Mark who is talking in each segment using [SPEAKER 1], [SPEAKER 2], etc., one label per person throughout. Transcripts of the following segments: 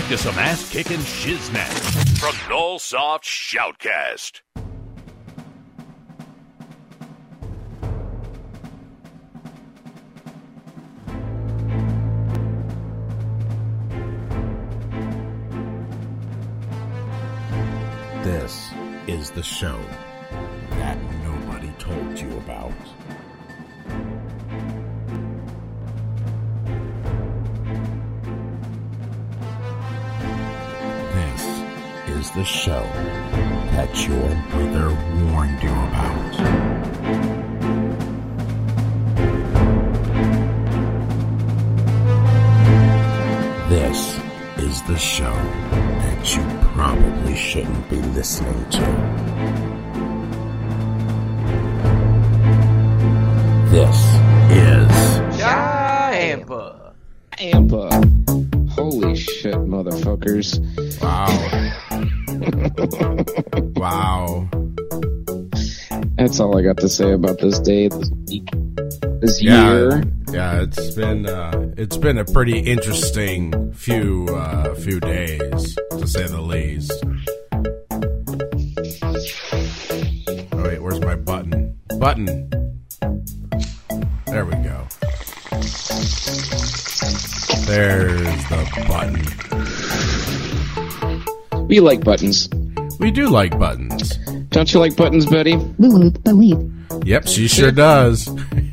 [SPEAKER 1] back to some ass-kicking shiznat from Nullsoft Shoutcast.
[SPEAKER 2] This is the show that nobody told you about. This is the show that your mother warned you about. This is the show that you probably shouldn't be listening to. This is
[SPEAKER 3] Ampa. Holy shit, motherfuckers.
[SPEAKER 2] Wow.
[SPEAKER 3] That's all I got to say about this day, this week, this year.
[SPEAKER 2] Yeah, it's been a pretty interesting few days, to say the least. Oh wait, where's my button? There we go. There's the button.
[SPEAKER 3] We like buttons.
[SPEAKER 2] We do like buttons.
[SPEAKER 3] Don't you like buttons, Betty?
[SPEAKER 2] Yep, she sure does.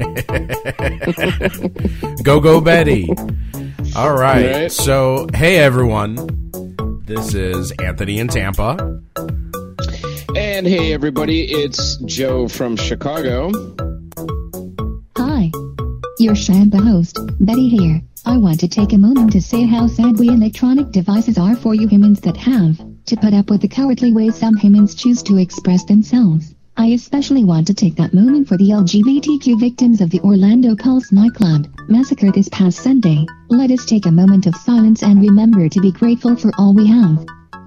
[SPEAKER 2] Go, Betty. All right. So, hey, everyone. This is Anthony in Tampa.
[SPEAKER 3] And hey, everybody, it's Joe from Chicago.
[SPEAKER 4] Hi. Your Shamba host, Betty here. I want to take a moment to say how sad we electronic devices are for you humans that have to put up with the cowardly way some humans choose to express themselves. I especially want to take that moment for the LGBTQ victims of the Orlando Pulse nightclub massacre this past Sunday. Let us take a moment of silence and remember to be grateful for all we have.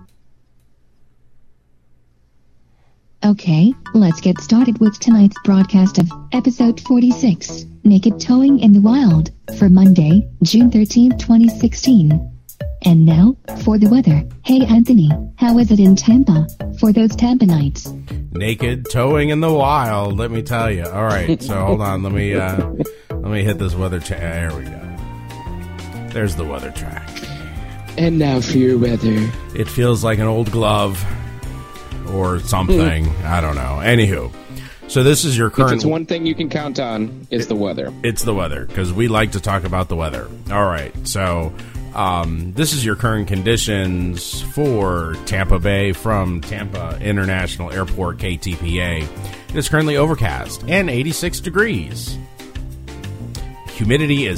[SPEAKER 4] Okay, let's get started with tonight's broadcast of episode 46, Naked Towing in the Wild, for Monday, June 13, 2016. And now, for the weather. Hey Anthony, how is it in Tampa, for those Tampanites?
[SPEAKER 2] Naked towing in the wild, let me tell you. All right, so hold on, let me hit this weather track. There we go. There's the weather track.
[SPEAKER 3] And now for your weather.
[SPEAKER 2] It feels like an old glove or something. I don't know. Anywho, so this is your current...
[SPEAKER 3] If it's one thing you can count on, it's the weather. It's
[SPEAKER 2] the weather, because we like to talk about the weather. All right, so... this is your current conditions for Tampa Bay from Tampa International Airport, KTPA. It is currently overcast and 86 degrees. Humidity is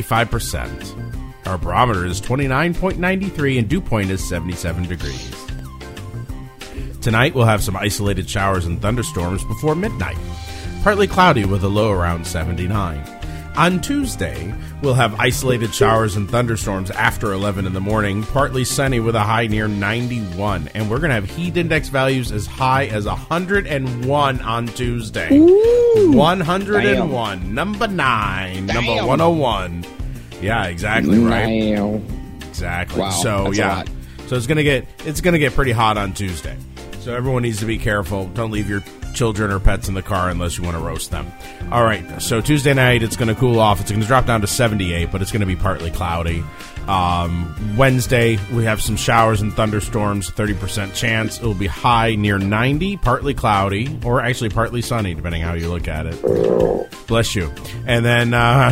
[SPEAKER 2] 75%. Our barometer is 29.93 and dew point is 77 degrees. Tonight we'll have some isolated showers and thunderstorms before midnight. Partly cloudy with a low around 79. On Tuesday, we'll have isolated showers and thunderstorms after 11 in the morning, partly sunny with a high near 91. And we're going to have heat index values as high as 101 on Tuesday.
[SPEAKER 3] Ooh,
[SPEAKER 2] 101.
[SPEAKER 3] Damn.
[SPEAKER 2] Number 9.
[SPEAKER 3] Damn.
[SPEAKER 2] Number 101. Yeah, exactly, right?
[SPEAKER 3] Damn.
[SPEAKER 2] Exactly.
[SPEAKER 3] Wow,
[SPEAKER 2] so,
[SPEAKER 3] that's
[SPEAKER 2] yeah.
[SPEAKER 3] a lot.
[SPEAKER 2] So it's going to get pretty hot on Tuesday. So everyone needs to be careful. Don't leave your children or pets in the car unless you want to roast them. All right, so Tuesday night, it's going to cool off. It's going to drop down to 78, but it's going to be partly cloudy. Wednesday, we have some showers and thunderstorms, 30% chance. It will be high near 90, partly cloudy, or actually partly sunny, depending how you look at it. Bless you. And then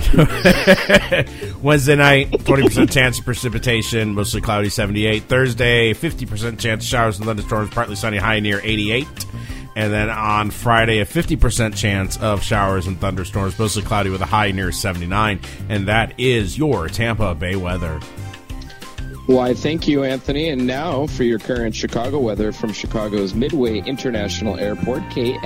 [SPEAKER 2] Wednesday night, 20% chance of precipitation, mostly cloudy, 78. Thursday, 50% chance of showers and thunderstorms, partly sunny, high near 88. And then on Friday, a 50% chance of showers and thunderstorms, mostly cloudy with a high near 79. And that is your Tampa Bay weather.
[SPEAKER 3] Why, thank you, Anthony. And now for your current Chicago weather from Chicago's Midway International Airport,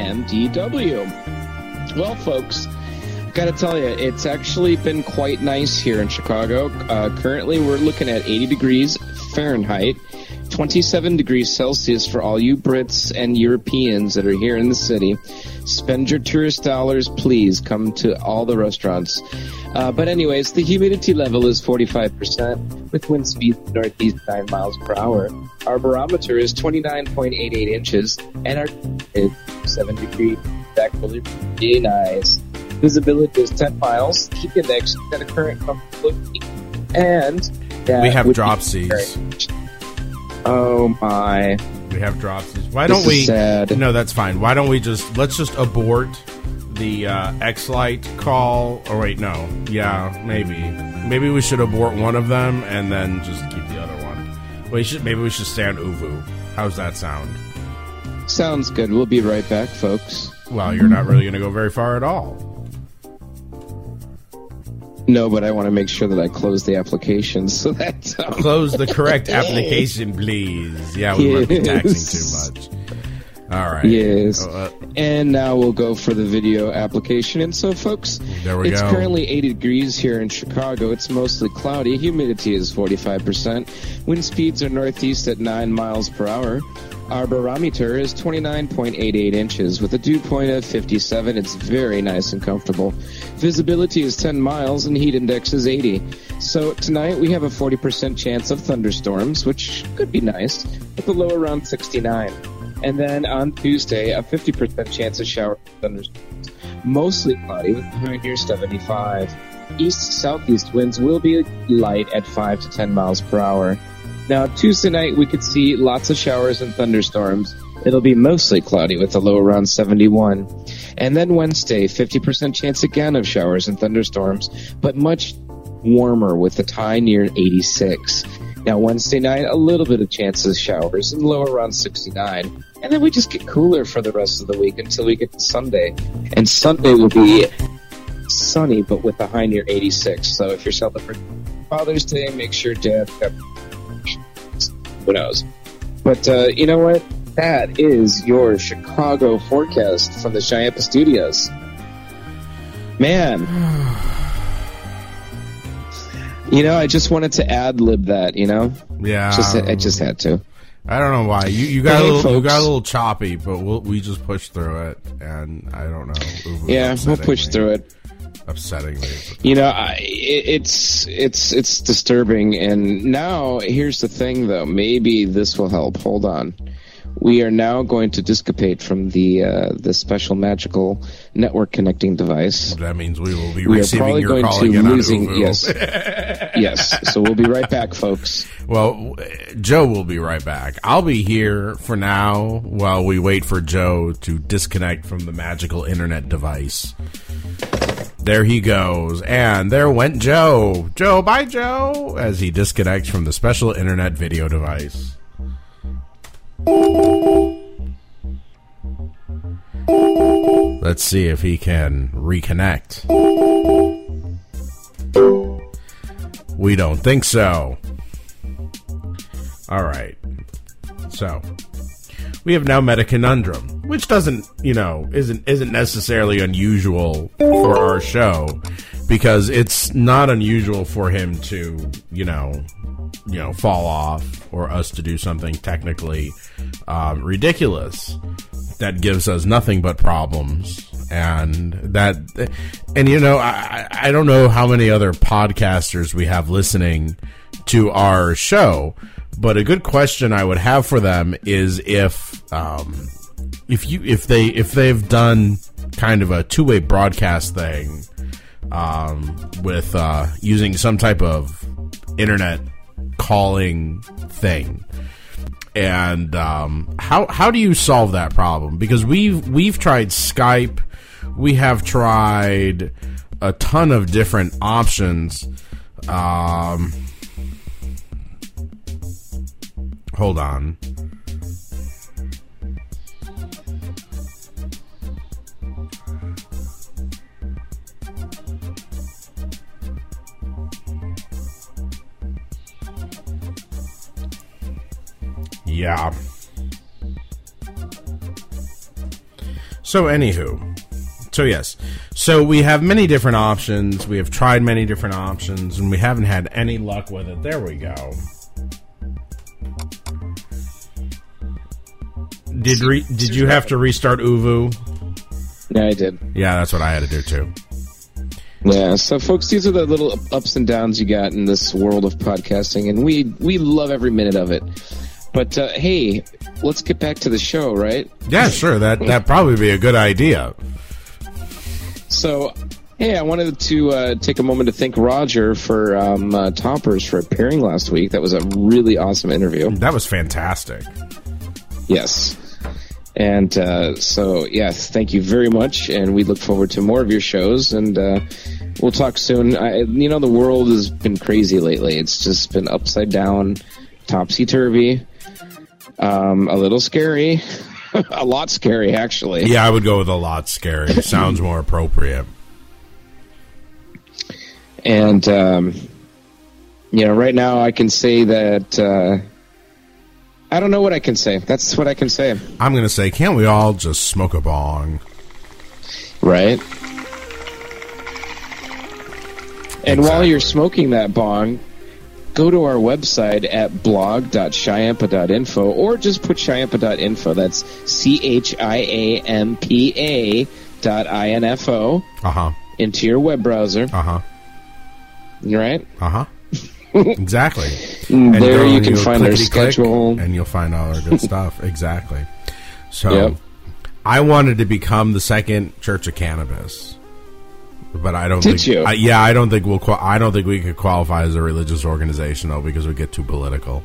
[SPEAKER 3] KMDW. Well, folks, gotta tell you, it's actually been quite nice here in Chicago. Currently, we're looking at 80 degrees Fahrenheit, 27 degrees Celsius for all you Brits and Europeans that are here in the city. Spend your tourist dollars, please. Come to all the restaurants. But anyways, the humidity level is 45%. with wind speeds northeast 9 miles per hour. Our barometer is 29.88 inches, and our is 7 degrees. Actually, pretty nice. Visibility is 10 miles. Heat index is at a current comfortable peak, and that
[SPEAKER 2] we have
[SPEAKER 3] would
[SPEAKER 2] dropsies.
[SPEAKER 3] Oh my!
[SPEAKER 2] We have dropsies. Why don't we?
[SPEAKER 3] Sad.
[SPEAKER 2] No, that's fine. Why don't we let's just abort the X-Lite call? Or wait, no. Yeah, maybe we should abort one of them and then just keep the other one. Maybe we should stay on Uvu. How's that sound?
[SPEAKER 3] Sounds good. We'll be right back, folks.
[SPEAKER 2] Well, you're not really going to go very far at all.
[SPEAKER 3] No, but I want to make sure that I close the application, so that's...
[SPEAKER 2] Close the correct application, please. Yeah, we won't be taxing too much. All right.
[SPEAKER 3] Yes. And now we'll go for the video application. And so, folks,
[SPEAKER 2] there we
[SPEAKER 3] it's
[SPEAKER 2] go.
[SPEAKER 3] Currently 80 degrees here in Chicago. It's mostly cloudy. Humidity is 45%. Wind speeds are northeast at 9 miles per hour. Our barometer is 29.88 inches with a dew point of 57. It's very nice and comfortable. Visibility is 10 miles and heat index is 80. So tonight we have a 40% chance of thunderstorms, which could be nice, with a low around 69. And then on Tuesday, a 50% chance of shower thunderstorms. Mostly cloudy with a high near 75. East-southeast winds will be light at 5 to 10 miles per hour. Now, Tuesday night, we could see lots of showers and thunderstorms. It'll be mostly cloudy with a low around 71. And then Wednesday, 50% chance again of showers and thunderstorms, but much warmer with a high near 86. Now, Wednesday night, a little bit of chance of showers and low around 69. And then we just get cooler for the rest of the week until we get to Sunday. And Sunday will be sunny, but with a high near 86. So if you're celebrating Father's Day, make sure Dad's got... Who knows? But you know what? That is your Chicago forecast from the Chiampa Studios. Man. You know, I just wanted to ad-lib that, you know?
[SPEAKER 2] Yeah.
[SPEAKER 3] I just had to.
[SPEAKER 2] I don't know why. You got a little choppy, but we just pushed through it, and I don't know.
[SPEAKER 3] Yeah, we'll push through it.
[SPEAKER 2] Upsettingly.
[SPEAKER 3] You know, it's disturbing. And now, here's the thing, though. Maybe this will help. Hold on. We are now going to discapate from the special magical network connecting device.
[SPEAKER 2] That means we will be receiving your call again on Uvu.
[SPEAKER 3] Yes. Yes. So we'll be right back, folks.
[SPEAKER 2] Well, Joe will be right back. I'll be here for now while we wait for Joe to disconnect from the magical internet device. There he goes. And there went Joe. Joe, bye, Joe, as he disconnects from the special internet video device. Let's see if he can reconnect. We don't think so. All right. So, we have now met a conundrum, which isn't necessarily unusual for our show, because it's not unusual for him to, fall off, or us to do something technically ridiculous that gives us nothing but problems. I don't know how many other podcasters we have listening to our show, but a good question I would have for them is if they've done kind of a two-way broadcast thing with using some type of internet calling thing. And how do you solve that problem? Because we've tried Skype, we have tried a ton of different options. Hold on. Yeah. So, anywho. So, yes. So, we have many different options. We have tried many different options, and we haven't had any luck with it. There we go. Did you have to restart Uvu?
[SPEAKER 3] Yeah, I did.
[SPEAKER 2] Yeah, that's what I had to do, too.
[SPEAKER 3] Yeah, so folks, these are the little ups and downs you got in this world of podcasting, and we love every minute of it. But hey, let's get back to the show, right?
[SPEAKER 2] Yeah, sure. That'd probably be a good idea.
[SPEAKER 3] So, hey, I wanted to take a moment to thank Roger for Toppers for appearing last week. That was a really awesome interview.
[SPEAKER 2] That was fantastic.
[SPEAKER 3] Yes. And so, yes, thank you very much, and we look forward to more of your shows, and we'll talk soon. The world has been crazy lately. It's just been upside down, topsy-turvy, a little scary, a lot scary, actually.
[SPEAKER 2] Yeah, I would go with a lot scary. Sounds more appropriate.
[SPEAKER 3] And, right now I can say that... I don't know what I can say. That's what I can say.
[SPEAKER 2] I'm going to say, can't we all just smoke a bong?
[SPEAKER 3] Right. And while you're smoking that bong, go to our website at blog.shyampa.info or just put shyampa.info. That's CHIAMPA.info into your web browser. Right?
[SPEAKER 2] Exactly.
[SPEAKER 3] And there you can find our schedule.
[SPEAKER 2] And you'll find all our good stuff. Exactly. So, I wanted to become the second Church of Cannabis, but I don't think. I don't think I don't think we could qualify as a religious organization though, because we get too political.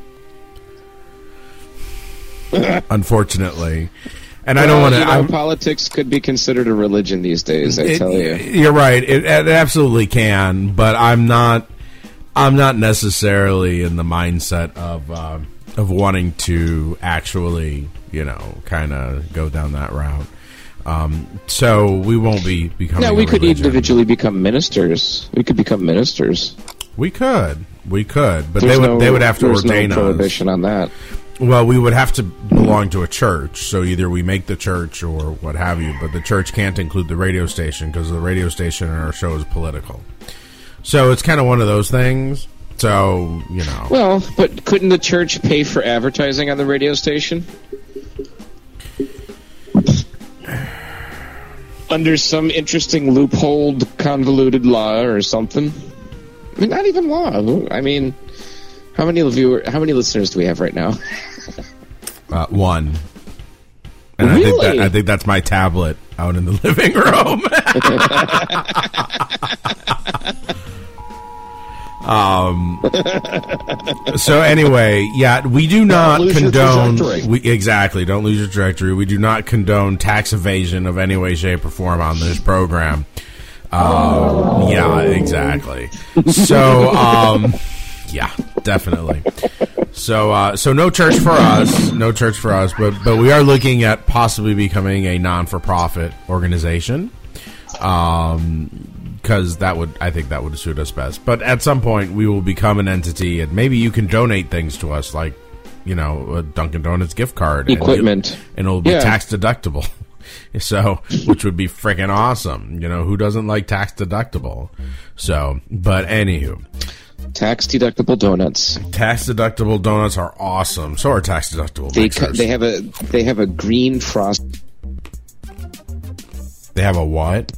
[SPEAKER 2] Unfortunately. And I don't want to.
[SPEAKER 3] Politics could be considered a religion these days. I tell you,
[SPEAKER 2] you're right. It absolutely can, but I'm not necessarily in the mindset of wanting to actually, kind of go down that route. So we won't be becoming.
[SPEAKER 3] No, we could individually become ministers. We could become ministers.
[SPEAKER 2] We could, but they would have to ordain
[SPEAKER 3] no prohibition on that.
[SPEAKER 2] Well, we would have to belong to a church, so either we make the church or what have you. But the church can't include the radio station because the radio station in our show is political. So it's kind of one of those things. So,
[SPEAKER 3] Well, but couldn't the church pay for advertising on the radio station? Under some interesting loophole, convoluted law or something? I mean, not even law. I mean, how many listeners do we have right now?
[SPEAKER 2] One. And
[SPEAKER 3] really?
[SPEAKER 2] I think that's my tablet out in the living room. So anyway, we do not condone. Don't lose your trajectory. We do not condone tax evasion of any way, shape, or form on this program. Yeah, exactly. So, definitely. So no church for us. But we are looking at possibly becoming a non-for-profit organization. Because I think that would suit us best. But at some point, we will become an entity, and maybe you can donate things to us, like, a Dunkin' Donuts gift card.
[SPEAKER 3] Equipment.
[SPEAKER 2] And it'll be tax deductible. So, which would be freaking awesome. Who doesn't like tax deductible? So, but anywho.
[SPEAKER 3] Tax deductible donuts.
[SPEAKER 2] Tax deductible donuts are awesome. So are tax deductible mixers.
[SPEAKER 3] They have a green frost.
[SPEAKER 2] They have a what?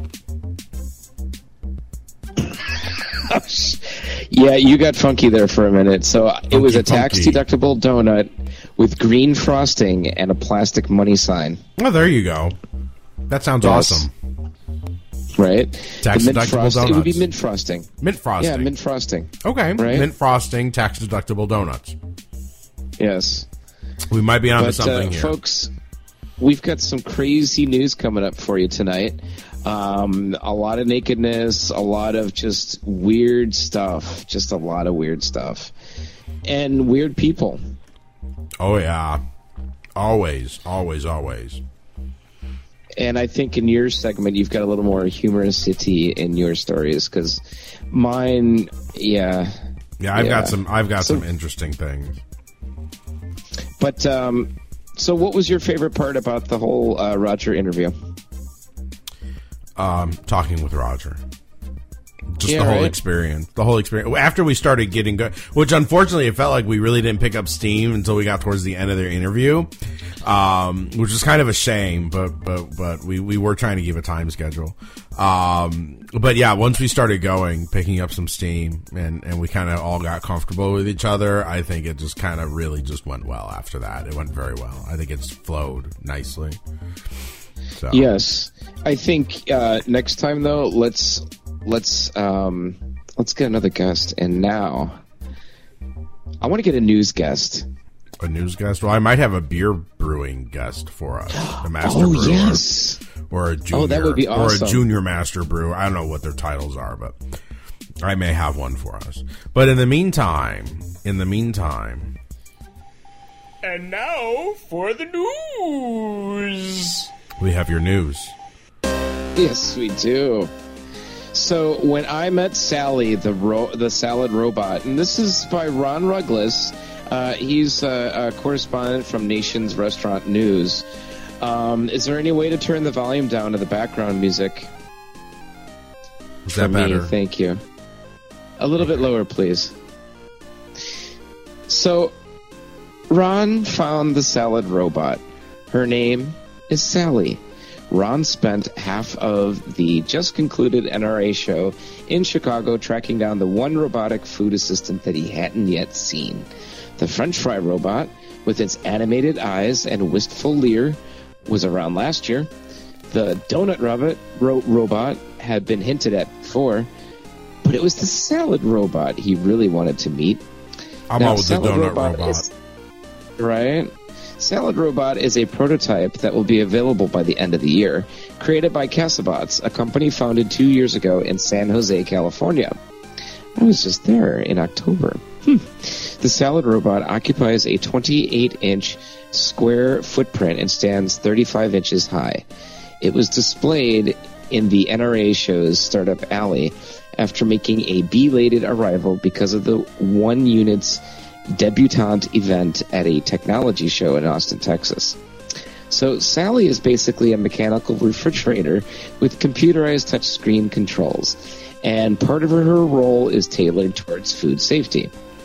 [SPEAKER 3] Yeah, you got funky there for a minute. So it was a tax-deductible donut with green frosting and a plastic money sign.
[SPEAKER 2] Oh, there you go. That sounds awesome.
[SPEAKER 3] Right?
[SPEAKER 2] Tax-deductible donuts.
[SPEAKER 3] It would be mint frosting.
[SPEAKER 2] Mint frosting.
[SPEAKER 3] Yeah, mint frosting.
[SPEAKER 2] Okay.
[SPEAKER 3] Right?
[SPEAKER 2] Mint frosting, tax-deductible donuts.
[SPEAKER 3] Yes.
[SPEAKER 2] We might be onto something here.
[SPEAKER 3] Folks, we've got some crazy news coming up for you tonight. A lot of nakedness, a lot of just weird stuff, just a lot of weird stuff, and weird people.
[SPEAKER 2] Oh yeah, always.
[SPEAKER 3] And I think in your segment, you've got a little more humorosity in your stories, because mine,
[SPEAKER 2] I've got some interesting things.
[SPEAKER 3] But so, what was your favorite part about the whole Roger interview?
[SPEAKER 2] Talking with Roger. Just
[SPEAKER 3] Yeah,
[SPEAKER 2] the whole
[SPEAKER 3] right.
[SPEAKER 2] experience. The whole experience. After we started getting good, which unfortunately it felt like we really didn't pick up steam until we got towards the end of their interview, which is kind of a shame, but we were trying to give a time schedule. But yeah, once we started going, picking up some steam and we kind of all got comfortable with each other, I think it just kind of really just went well after that. It went very well. I think it's flowed nicely. So.
[SPEAKER 3] Yes, I think next time though, let's get another guest. And now, I want to get a news guest.
[SPEAKER 2] A news guest? Well, I might have a beer brewing guest for us. A master
[SPEAKER 3] Oh
[SPEAKER 2] brewer.
[SPEAKER 3] yes.
[SPEAKER 2] Or a junior.
[SPEAKER 3] That would be awesome.
[SPEAKER 2] Or a junior master brewer. I don't know what their titles are, but I may have one for us. But in the meantime.
[SPEAKER 5] And now for the news.
[SPEAKER 2] We have your news.
[SPEAKER 3] Yes, we do. So when I met Sally, the salad robot, and this is by Ron Ruggles, he's a correspondent from Nation's Restaurant News. Is there any way to turn the volume down to the background music?
[SPEAKER 2] Is that better?
[SPEAKER 3] Thank you. A little bit lower, please. So, Ron found the salad robot. Her name is Sally. Ron spent half of the just concluded NRA show in Chicago tracking down the one robotic food assistant that he hadn't yet seen. The French fry robot, with its animated eyes and wistful leer, was around last year. The donut robot had been hinted at before, but it was the salad robot he really wanted to meet.
[SPEAKER 2] I'm out with the donut robot.
[SPEAKER 3] Right? Salad Robot is a prototype that will be available by the end of the year, created by Casabots, a company founded 2 years ago in San Jose, California. I was just there in October. The Salad Robot occupies a 28-inch square footprint and stands 35 inches high. It was displayed in the NRA show's Startup Alley after making a belated arrival because of the one unit's debutante event at a technology show in Austin, Texas. So Sally is basically a mechanical refrigerator with computerized touchscreen controls, and part of her role is tailored towards food safety.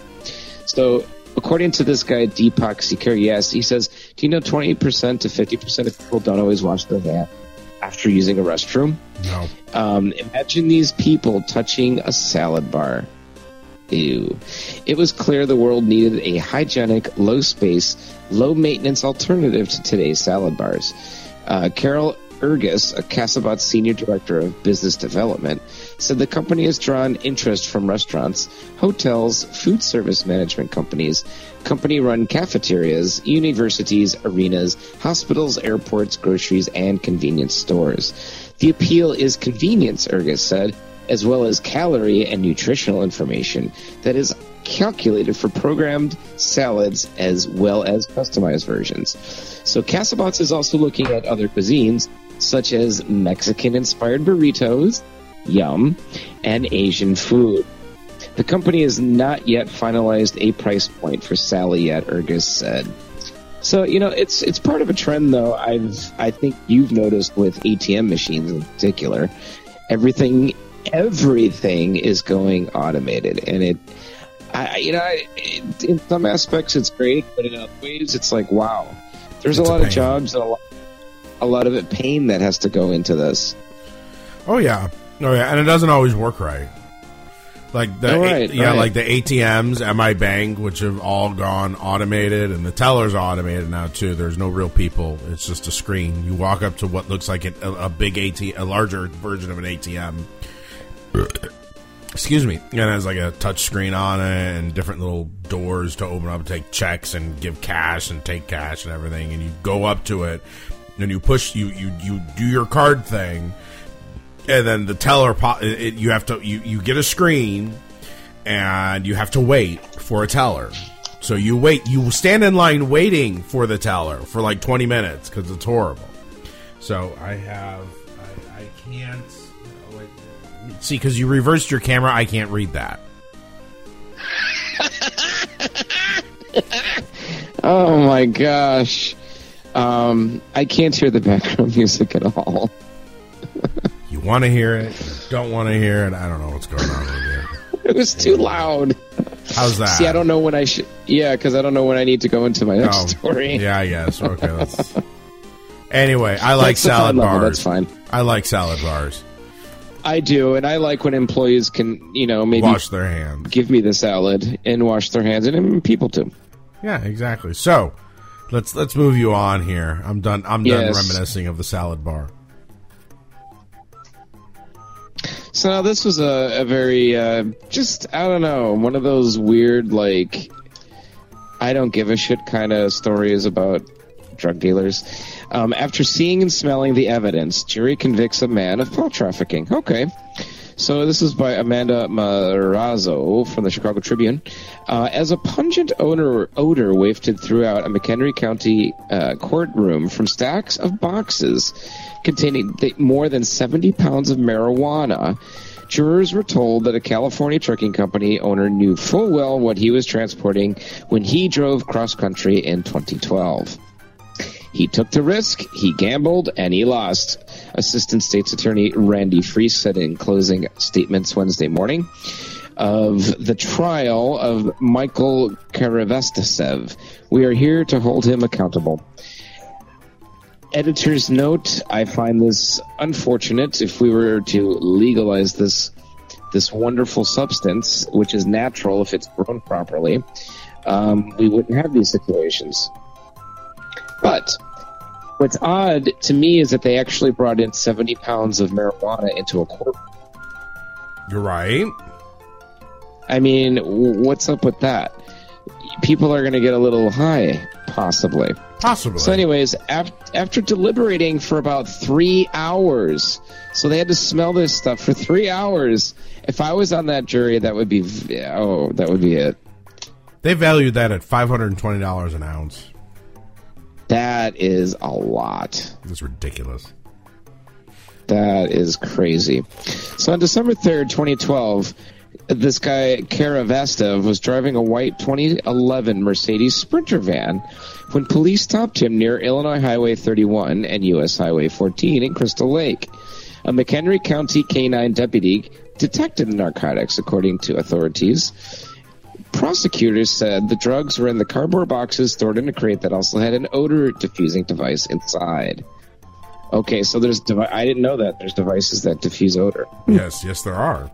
[SPEAKER 3] So according to this guy, Deepak Sikar, yes, he says, do you know 20% to 50% of people don't always wash their hands after using a restroom?
[SPEAKER 2] No.
[SPEAKER 3] Imagine these people touching a salad bar. Ew. It was clear the world needed a hygienic, low-space, low-maintenance alternative to today's salad bars. Carol Ergis, a Casabot Senior Director of Business Development, said the company has drawn interest from restaurants, hotels, food service management companies, company-run cafeterias, universities, arenas, hospitals, airports, groceries, and convenience stores. The appeal is convenience, Ergis said, as well as calorie and nutritional information that is calculated for programmed salads as well as customized versions. So Casabots is also looking at other cuisines, such as Mexican-inspired burritos, yum, and Asian food. The company has not yet finalized a price point for Sally yet, Ergis said. So, you know, it's part of a trend, though, I think you've noticed with ATM machines in particular. Everything is going automated, and in some aspects it's great, but in other ways it's like, wow, there's a lot of jobs and a lot of it pain that has to go into this.
[SPEAKER 2] Oh yeah, and it doesn't always work right. Like the like the ATMs at my bank, which have all gone automated, and the tellers are automated now too. There's no real people; it's just a screen. You walk up to what looks like a big ATM, a larger version of an ATM. Excuse me. And it has like a touch screen on it and different little doors to open up and take checks and give cash and take cash and everything. And you go up to it and you push, you do your card thing, and then the teller you get a screen and you have to wait for a teller. So you stand in line waiting for the teller for like 20 minutes because it's horrible. So I can't. See, because you reversed your camera, I can't read that.
[SPEAKER 3] Oh my gosh. I can't hear the background music at all.
[SPEAKER 2] You want to hear it? Don't want to hear it. I don't know what's going on with you.
[SPEAKER 3] It was too loud.
[SPEAKER 2] How's that?
[SPEAKER 3] See, I don't know when I should. Yeah, because I don't know when I need to go into my next story.
[SPEAKER 2] Yeah, I guess. Okay. Anyway, I like salad bars.
[SPEAKER 3] That's fine.
[SPEAKER 2] I like salad bars.
[SPEAKER 3] I do, and I like when employees can, maybe
[SPEAKER 2] wash their hands,
[SPEAKER 3] give me the salad, and wash their hands, and people too.
[SPEAKER 2] Yeah, exactly. So, let's move you on here. I'm done. I'm done reminiscing of the salad bar.
[SPEAKER 3] So now this was a very, just, I don't know, one of those weird, like, I don't give a shit kind of stories about drug dealers. After seeing and smelling the evidence, jury convicts a man of paw trafficking. Okay. So this is by Amanda Marazzo from the Chicago Tribune. As a pungent odor wafted throughout a McHenry County courtroom from stacks of boxes containing more than 70 pounds of marijuana, jurors were told that a California trucking company owner knew full well what he was transporting when he drove cross-country in 2012. He took the risk, he gambled, and he lost, Assistant State's Attorney Randy Freese said in closing statements Wednesday morning of the trial of Michael Karavestasev. We are here to hold him accountable. Editor's note, I find this unfortunate. If we were to legalize this wonderful substance, which is natural if it's grown properly, we wouldn't have these situations. But what's odd to me is that they actually brought in 70 pounds of marijuana into a court.
[SPEAKER 2] You're right.
[SPEAKER 3] I mean, what's up with that? People are going to get a little high, possibly.
[SPEAKER 2] Possibly.
[SPEAKER 3] So anyways, after deliberating for about 3 hours, so they had to smell this stuff for 3 hours. If I was on that jury, that would be it.
[SPEAKER 2] They valued that at $520 an ounce.
[SPEAKER 3] That is a lot.
[SPEAKER 2] That's ridiculous.
[SPEAKER 3] That is crazy. So on December 3rd, 2012, this guy, Karavestasev, was driving a white 2011 Mercedes Sprinter van when police stopped him near Illinois Highway 31 and U.S. Highway 14 in Crystal Lake. A McHenry County K-9 deputy detected the narcotics, according to authorities. Prosecutors said the drugs were in the cardboard boxes stored in a crate that also had an odor diffusing device inside. Okay, so I didn't know that. There's devices that diffuse odor.
[SPEAKER 2] Yes, there are.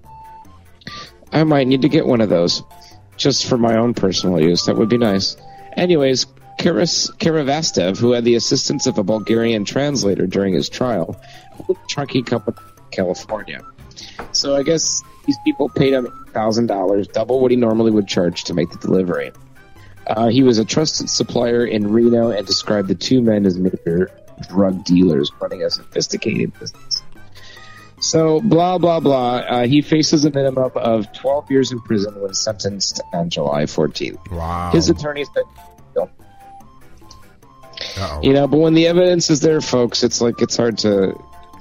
[SPEAKER 3] I might need to get one of those just for my own personal use. That would be nice. Anyways, Karavestasev, who had the assistance of a Bulgarian translator during his trial, with the trucking company in California. So I guess these people paid him $1,000, double what he normally would charge to make the delivery. He was a trusted supplier in Reno and described the two men as major drug dealers running a sophisticated business. So, blah, blah, blah. He faces a minimum of 12 years in prison when sentenced on July 14th.
[SPEAKER 2] Wow.
[SPEAKER 3] His attorney said,
[SPEAKER 2] Uh-oh.
[SPEAKER 3] But when the evidence is there, folks, it's hard to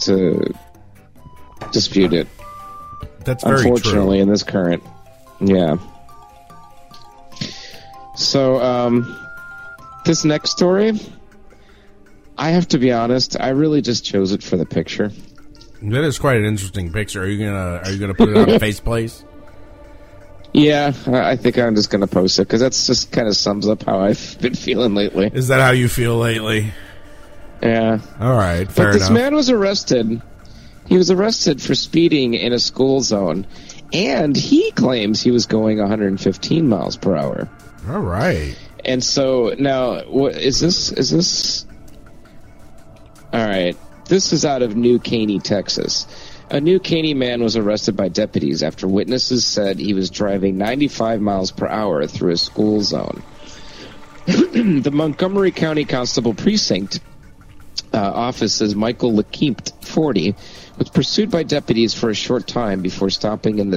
[SPEAKER 3] dispute it.
[SPEAKER 2] That's very
[SPEAKER 3] unfortunately
[SPEAKER 2] true.
[SPEAKER 3] In this current. Yeah. So, this next story, I have to be honest, I really just chose it for the picture.
[SPEAKER 2] That is quite an interesting picture. Are you gonna put it on Faceplace?
[SPEAKER 3] Yeah, I think I'm just gonna post it because that's just kind of sums up how I've been feeling lately.
[SPEAKER 2] Is that how you feel lately?
[SPEAKER 3] Yeah.
[SPEAKER 2] All right, fair enough.
[SPEAKER 3] This man was arrested. He was arrested for speeding in a school zone, and he claims he was going 115 miles per hour.
[SPEAKER 2] All right.
[SPEAKER 3] And so now, what is this? All right. This is out of New Caney, Texas. A New Caney man was arrested by deputies after witnesses said he was driving 95 miles per hour through a school zone. The Montgomery County Constable Precinct office says Michael Lekeempt, 40, was pursued by deputies for a short time before stopping in the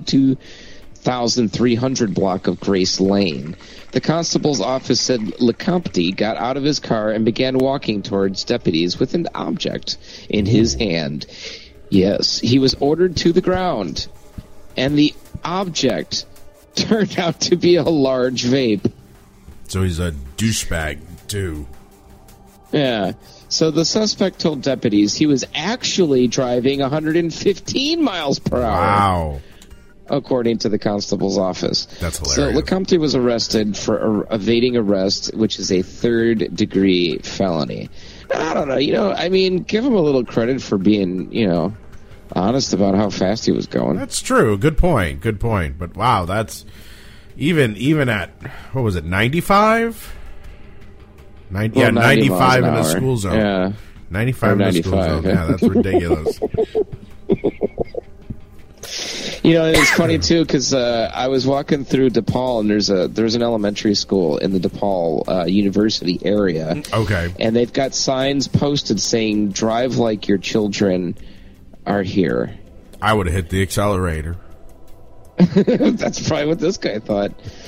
[SPEAKER 3] 22,300 block of Grace Lane. The constable's office said Lekeempt got out of his car and began walking towards deputies with an object in his hand. Yes, he was ordered to the ground, and the object turned out to be a large vape.
[SPEAKER 2] So he's a douchebag, too.
[SPEAKER 3] Yeah. So the suspect told deputies he was actually driving 115 miles per hour.
[SPEAKER 2] Wow.
[SPEAKER 3] According to the constable's office.
[SPEAKER 2] That's hilarious.
[SPEAKER 3] So Lecomte was arrested for evading arrest, which is a third-degree felony. I don't know. I mean, give him a little credit for being, honest about how fast he was going.
[SPEAKER 2] That's true. Good point. But wow, that's even at, what was it, 95? 95 in the school zone.
[SPEAKER 3] Yeah.
[SPEAKER 2] 95 in the school zone. Yeah, that's ridiculous.
[SPEAKER 3] It's funny too because I was walking through DePaul and there's an elementary school in the DePaul University area.
[SPEAKER 2] Okay.
[SPEAKER 3] And they've got signs posted saying "Drive like your children are here."
[SPEAKER 2] I would have hit the accelerator.
[SPEAKER 3] That's probably what this guy thought.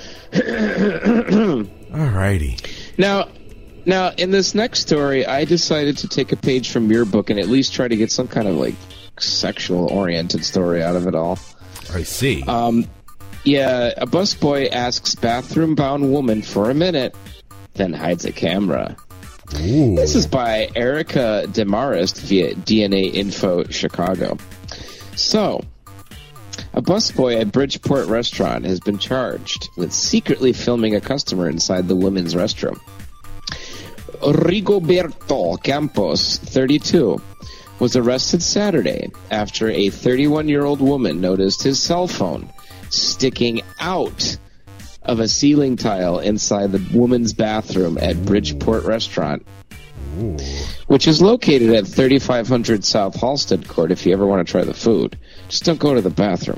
[SPEAKER 2] Alrighty.
[SPEAKER 3] Now, in this next story, I decided to take a page from your book and at least try to get some kind of sexual-oriented story out of it all.
[SPEAKER 2] I see.
[SPEAKER 3] Yeah, a busboy asks bathroom-bound woman for a minute, then hides a camera.
[SPEAKER 2] Ooh.
[SPEAKER 3] This is by Erica Demarest via DNA Info Chicago. So, a busboy at Bridgeport Restaurant has been charged with secretly filming a customer inside the women's restroom. Rigoberto Campos, 32, was arrested Saturday after a 31-year-old woman noticed his cell phone sticking out of a ceiling tile inside the woman's bathroom at Bridgeport Restaurant, which is located at 3500 South Halsted Court if you ever want to try the food. Just don't go to the bathroom.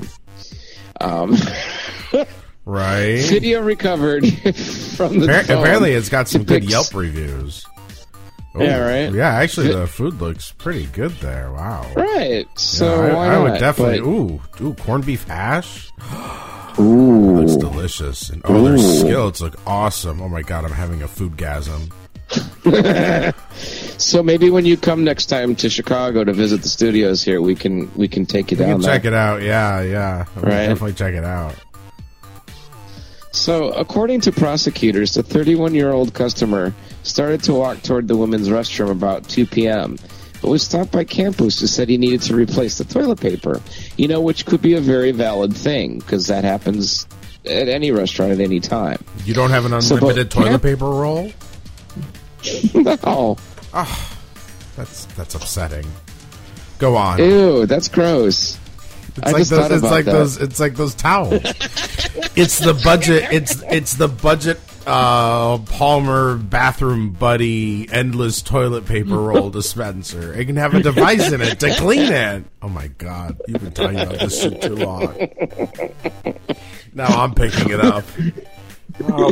[SPEAKER 2] Right.
[SPEAKER 3] Video recovered from the phone.
[SPEAKER 2] Apparently it's got some good Yelp reviews. Ooh.
[SPEAKER 3] Yeah, right?
[SPEAKER 2] Yeah, actually the food looks pretty good there. Wow.
[SPEAKER 3] Right. So
[SPEAKER 2] yeah,
[SPEAKER 3] why
[SPEAKER 2] I
[SPEAKER 3] not?
[SPEAKER 2] would definitely...
[SPEAKER 3] But,
[SPEAKER 2] ooh, corned beef hash?
[SPEAKER 3] ooh.
[SPEAKER 2] Looks delicious. And their skillets look awesome. Oh my God, I'm having a foodgasm.
[SPEAKER 3] So maybe when you come next time to Chicago to visit the studios here, we can take you down there.
[SPEAKER 2] Check it out. Yeah. We'll definitely check it out.
[SPEAKER 3] So, according to prosecutors, the 31-year-old customer started to walk toward the women's restroom about 2 p.m., but was stopped by Campos, who said he needed to replace the toilet paper, which could be a very valid thing, because that happens at any restaurant at any time.
[SPEAKER 2] You don't have an unlimited toilet paper roll?
[SPEAKER 3] No.
[SPEAKER 2] Oh, that's upsetting. Go on.
[SPEAKER 3] Ew, that's gross.
[SPEAKER 2] It's like those towels. It's the budget. It's the budget. Palmer Bathroom Buddy endless toilet paper roll dispenser. It can have a device in it to clean it. Oh my God, you've been talking about this shit too long. Now I'm picking it up. Oh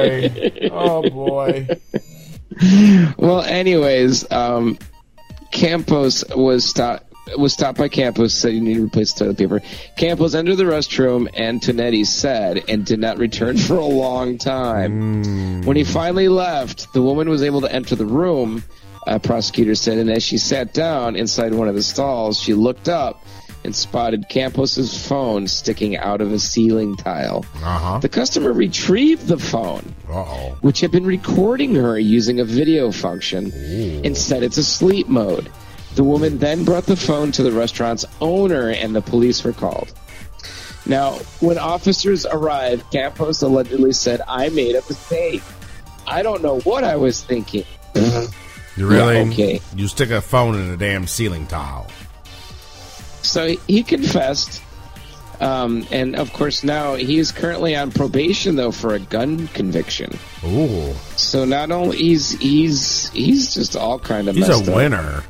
[SPEAKER 2] boy.
[SPEAKER 3] Well, anyways, Campos was stopped by Campos, said you need to replace the toilet paper. Campos entered the restroom, and Tonetti said, and did not return for a long time. When he finally left, the woman was able to enter the room, prosecutor said, and as she sat down inside one of the stalls, she looked up and spotted Campos's phone sticking out of a ceiling tile.
[SPEAKER 2] Uh-huh.
[SPEAKER 3] The customer retrieved the phone, which had been recording her using a video function, and set it to sleep mode. The woman then brought the phone to the restaurant's owner, and the police were called. Now, when officers arrived, Campos allegedly said, "I made a mistake. I don't know what I was thinking."
[SPEAKER 2] You really?
[SPEAKER 3] Yeah, okay.
[SPEAKER 2] You stick a phone in a damn ceiling tile.
[SPEAKER 3] So he confessed, and of course now he is currently on probation, though, for a gun conviction.
[SPEAKER 2] Ooh.
[SPEAKER 3] So not only he's just all kind of messed up.
[SPEAKER 2] He's a winner.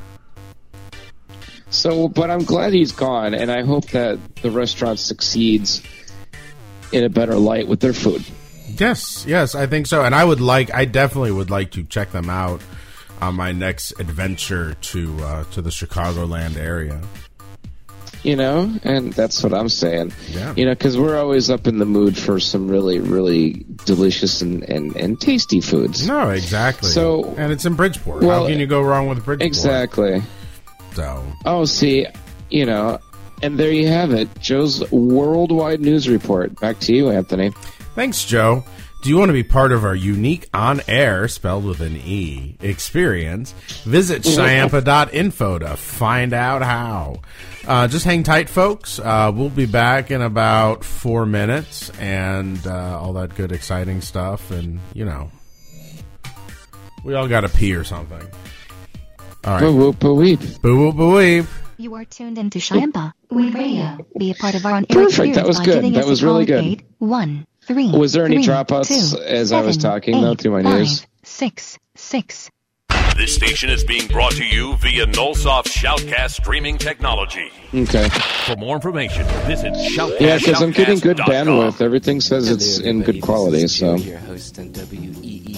[SPEAKER 3] So, but I'm glad he's gone, and I hope that the restaurant succeeds in a better light with their food.
[SPEAKER 2] Yes, I think so. And I definitely would like to check them out on my next adventure to the Chicagoland area.
[SPEAKER 3] And that's what I'm saying.
[SPEAKER 2] Yeah.
[SPEAKER 3] Because we're always up in the mood for some really, really delicious and tasty foods.
[SPEAKER 2] No, exactly.
[SPEAKER 3] So,
[SPEAKER 2] and it's in Bridgeport.
[SPEAKER 3] Well,
[SPEAKER 2] how can you go wrong with Bridgeport?
[SPEAKER 3] Exactly.
[SPEAKER 2] So.
[SPEAKER 3] Oh, see, and there you have it. Joe's worldwide news report. Back to you, Anthony.
[SPEAKER 2] Thanks, Joe. Do you want to be part of our unique on-air, spelled with an E, experience? Visit Shyampa.info to find out how. Just hang tight, folks. We'll be back in about 4 minutes and all that good, exciting stuff. And, you know, we all got to pee or something. All right.
[SPEAKER 3] Boo-whoop-boo-weep.
[SPEAKER 2] Boo-whoop-boo-weep.
[SPEAKER 4] You are tuned into Shyampa Radio. Be a part of our on-air
[SPEAKER 3] Perfect. That was good. That was really good.
[SPEAKER 4] 1 3.
[SPEAKER 3] Was there any
[SPEAKER 4] 3,
[SPEAKER 3] dropouts
[SPEAKER 4] 2,
[SPEAKER 3] as I was
[SPEAKER 4] 7,
[SPEAKER 3] talking,
[SPEAKER 4] 8,
[SPEAKER 3] though, through my
[SPEAKER 4] 5,
[SPEAKER 3] news?
[SPEAKER 4] 6, 6.
[SPEAKER 1] This station is being brought to you via Nullsoft Shoutcast streaming technology.
[SPEAKER 3] Okay.
[SPEAKER 1] For more information, visit Shoutcast.
[SPEAKER 3] Yeah, because I'm getting good
[SPEAKER 1] shoutcast.com.
[SPEAKER 3] bandwidth. Everything says it's in good quality, so.
[SPEAKER 6] Your host on WEE.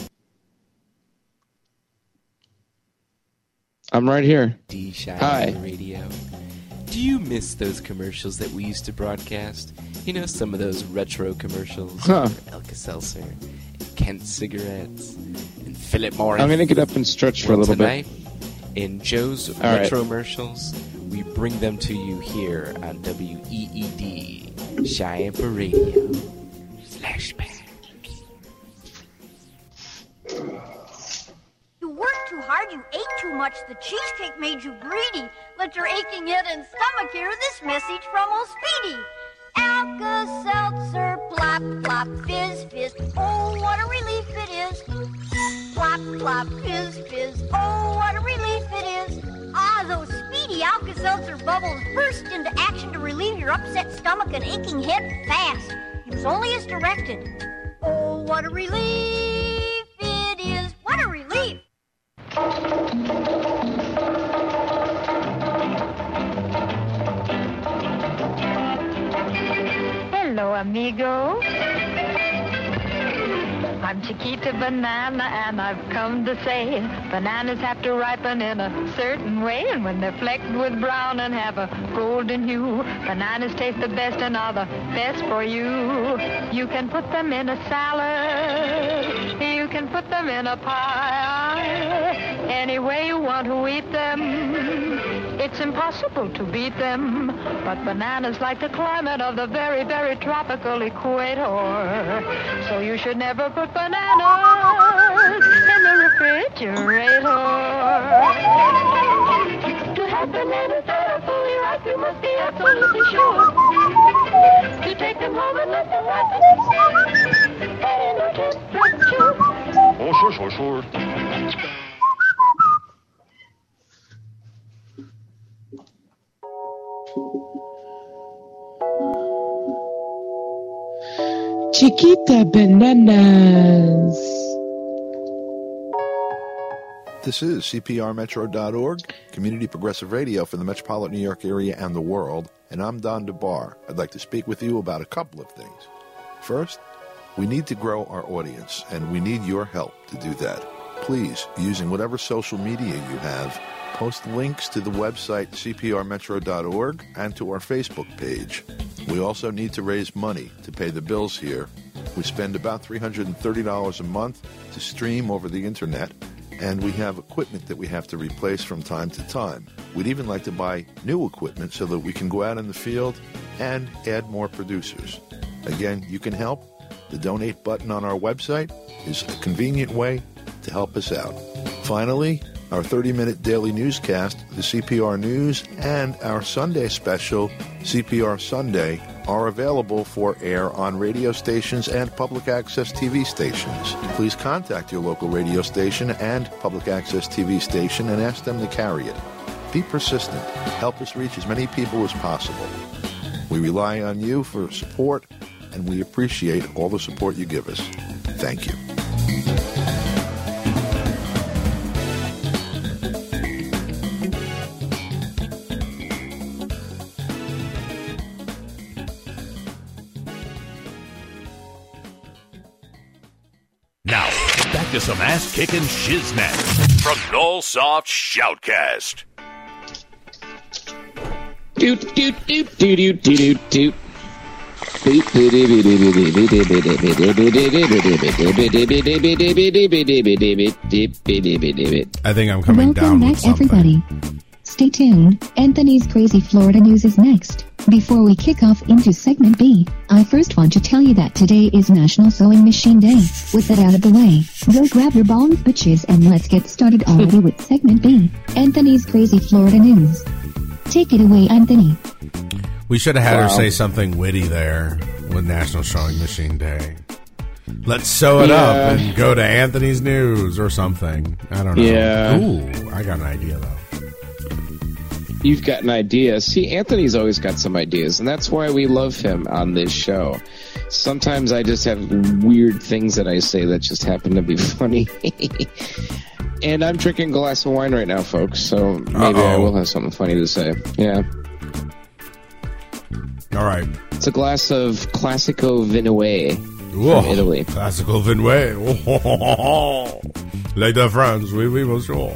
[SPEAKER 3] I'm right here.
[SPEAKER 6] Hi. Radio. Do you miss those commercials that we used to broadcast? You know, some of those retro commercials.
[SPEAKER 3] Huh.
[SPEAKER 6] Alka-Seltzer, and Kent cigarettes, and Philip Morris.
[SPEAKER 3] I'm going to get up and stretch for a little
[SPEAKER 6] tonight,
[SPEAKER 3] bit.
[SPEAKER 6] In Joe's retro commercials, we bring them to you here on WEED, Shyampa Radio. Flashback.
[SPEAKER 7] You worked too hard, you ate too much, the cheesecake made you greedy. Let your aching head and stomach hear this message from old Speedy. Alka-Seltzer, plop, plop, fizz, fizz, oh, what a relief it is. Plop, plop, fizz, fizz, oh, what a relief it is. Ah, those Speedy Alka-Seltzer bubbles burst into action to relieve your upset stomach and aching head fast. Use only as directed. Oh, what a relief it is. What a relief.
[SPEAKER 8] Hello, amigo. I'm Chiquita Banana, and I've come to say bananas have to ripen in a certain way, and when they're flecked with brown and have a golden hue, bananas taste the best and are the best for you. You can put them in a salad, you can put them in a pie, any way you want to eat them. It's impossible to beat them, but bananas like the climate of the very, very tropical equator. So you should never put bananas in the refrigerator. To have bananas that are fully ripe, you must be absolutely sure to take them home and let them ripen and in temperature.
[SPEAKER 1] Oh, sure.
[SPEAKER 3] Chiquita Bananas.
[SPEAKER 9] This is CPRmetro.org, Community Progressive Radio for the Metropolitan New York area and the world, and I'm Don DeBar. I'd like to speak with you about a couple of things. First, we need to grow our audience, and we need your help to do that. Please, using whatever social media you have, post links to the website cprmetro.org and to our Facebook page. We also need to raise money to pay the bills here. We spend about $330 a month to stream over the internet, and we have equipment that we have to replace from time to time. We'd even like to buy new equipment so that we can go out in the field and add more producers. Again, you can help. The donate button on our website is a convenient way to help us out. Finally, our 30-minute daily newscast, the CPR News, and our Sunday special, CPR Sunday, are available for air on radio stations and public access TV stations. Please contact your local radio station and public access TV station and ask them to carry it. Be persistent. Help us reach as many people as possible. We rely on you for support, and we appreciate all the support you give us. Thank you.
[SPEAKER 1] Now, back to some ass-kicking shiznit from Nullsoft Shoutcast.
[SPEAKER 3] Doot doot doot doot doot doot doot.
[SPEAKER 2] I think I'm coming
[SPEAKER 4] Welcome
[SPEAKER 2] down
[SPEAKER 4] back,
[SPEAKER 2] with something.
[SPEAKER 4] everybody. Stay tuned, Anthony's Crazy Florida News is next. Before we kick off into segment B, I first want to tell you that today is National Sewing Machine Day. With that out of the way, go grab your balls, bitches, and let's get started already with segment B, Anthony's Crazy Florida News. Take it away, Anthony.
[SPEAKER 2] We should have had her say something witty there with National Sewing Machine Day. Let's sew it up and go to Anthony's News or something. I don't know.
[SPEAKER 3] Yeah.
[SPEAKER 2] Ooh, I got an idea, though.
[SPEAKER 3] You've got an idea. See, Anthony's always got some ideas, and that's why we love him on this show. Sometimes I just have weird things that I say that just happen to be funny. And I'm drinking a glass of wine right now, folks, so maybe I will have something funny to say. Yeah.
[SPEAKER 2] All right.
[SPEAKER 3] It's a glass of Classico Vinoue from Italy.
[SPEAKER 2] Classico Vinoue. Like the France, oui, monsieur.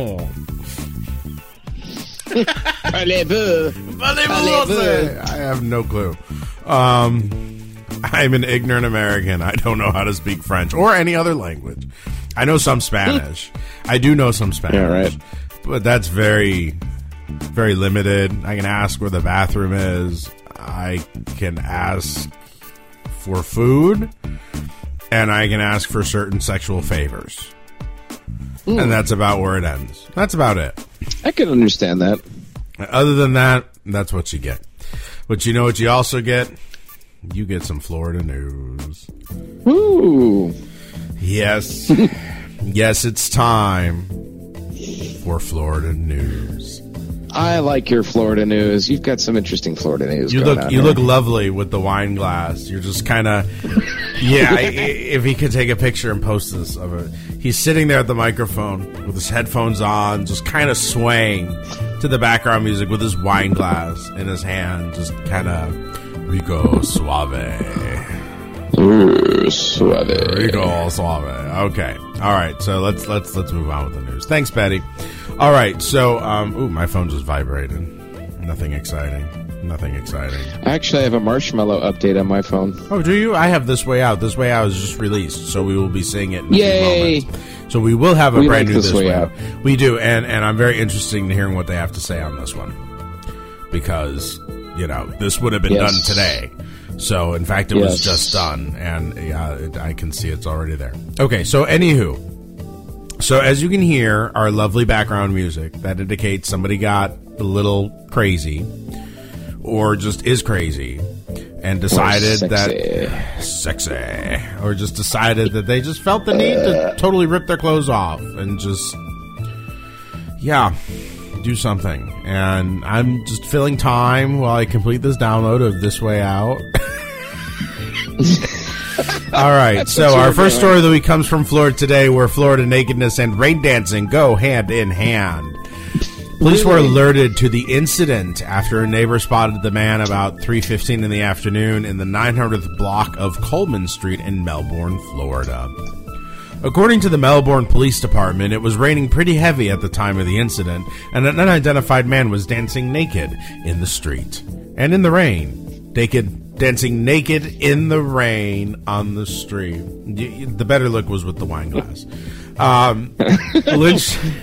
[SPEAKER 3] Parlez-vous.
[SPEAKER 2] I have no clue. I'm an ignorant American. I don't know how to speak French or any other language. I know some Spanish. I do know some Spanish.
[SPEAKER 3] Yeah, right.
[SPEAKER 2] But that's very, very limited. I can ask where the bathroom is. I can ask for food. And I can ask for certain sexual favors. And that's about where it ends. That's about it.
[SPEAKER 3] I can understand that.
[SPEAKER 2] Other than that, that's what you get. But you know what you also get? You get some Florida news.
[SPEAKER 3] Ooh.
[SPEAKER 2] Yes. Yes, it's time for Florida news.
[SPEAKER 3] I like your Florida news. You've got some interesting Florida news.
[SPEAKER 2] You look lovely with the wine glass. You're just kind of, if he could take a picture and post this of it. He's sitting there at the microphone with his headphones on, just kind of swaying to the background music with his wine glass in his hand, just kind of Rico Suave.
[SPEAKER 3] Suave.
[SPEAKER 2] Rico Suave. Okay. All right. So let's move on with the news. Thanks, Betty. All right. So, my phone just vibrated. Nothing exciting.
[SPEAKER 3] I actually have a Marshmallow update on my phone.
[SPEAKER 2] Oh, do you? I have This Way Out. This Way Out is just released, so we will be seeing it in a
[SPEAKER 3] Yay!
[SPEAKER 2] few moments. So we will have a brand new
[SPEAKER 3] This Way Out.
[SPEAKER 2] We do, and I'm very interested in hearing what they have to say on this one. Because, this would have been done today. So, in fact, it was just done, and I can see it's already there. Okay, so anywho. So as you can hear, our lovely background music, that indicates somebody got a little crazy, or just is crazy, and decided or just decided that they just felt the need to totally rip their clothes off and just, do something. And I'm just filling time while I complete this download of This Way Out. All right, so our first story of the week comes from Florida today, where Florida nakedness and rain dancing go hand in hand. Police were alerted to the incident after a neighbor spotted the man about 3:15 in the afternoon in the 900th block of Coleman Street in Melbourne, Florida. According to the Melbourne Police Department, it was raining pretty heavy at the time of the incident, and an unidentified man was dancing naked in the street. And in the rain. Dancing naked in the rain on the street. The better look was with the wine glass. Lynch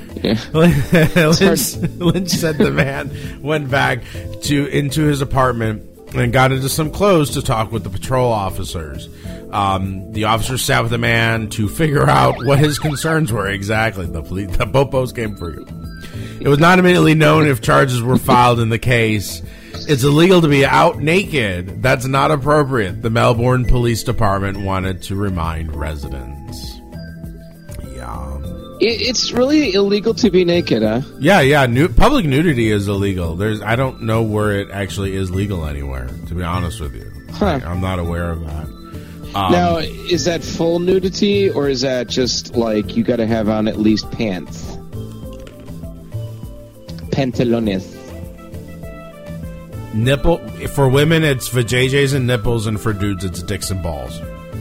[SPEAKER 2] said the man went back into his apartment and got into some clothes to talk with the patrol officers. The officers sat with the man to figure out what his concerns were exactly. The popos came for you. It was not immediately known if charges were filed in the case. It's illegal to be out naked. That's not appropriate. The Melbourne Police Department wanted to remind residents. Yeah.
[SPEAKER 3] It's really illegal to be naked, huh?
[SPEAKER 2] Yeah. Public nudity is illegal. I don't know where it actually is legal anywhere, to be honest with you.
[SPEAKER 3] Huh.
[SPEAKER 2] I'm not aware of that.
[SPEAKER 3] Now, is that full nudity, or is that just like you got to have on at least pants? Pantalones.
[SPEAKER 2] Nipple for women, it's vajayjays and nipples, and for dudes, it's dicks and balls.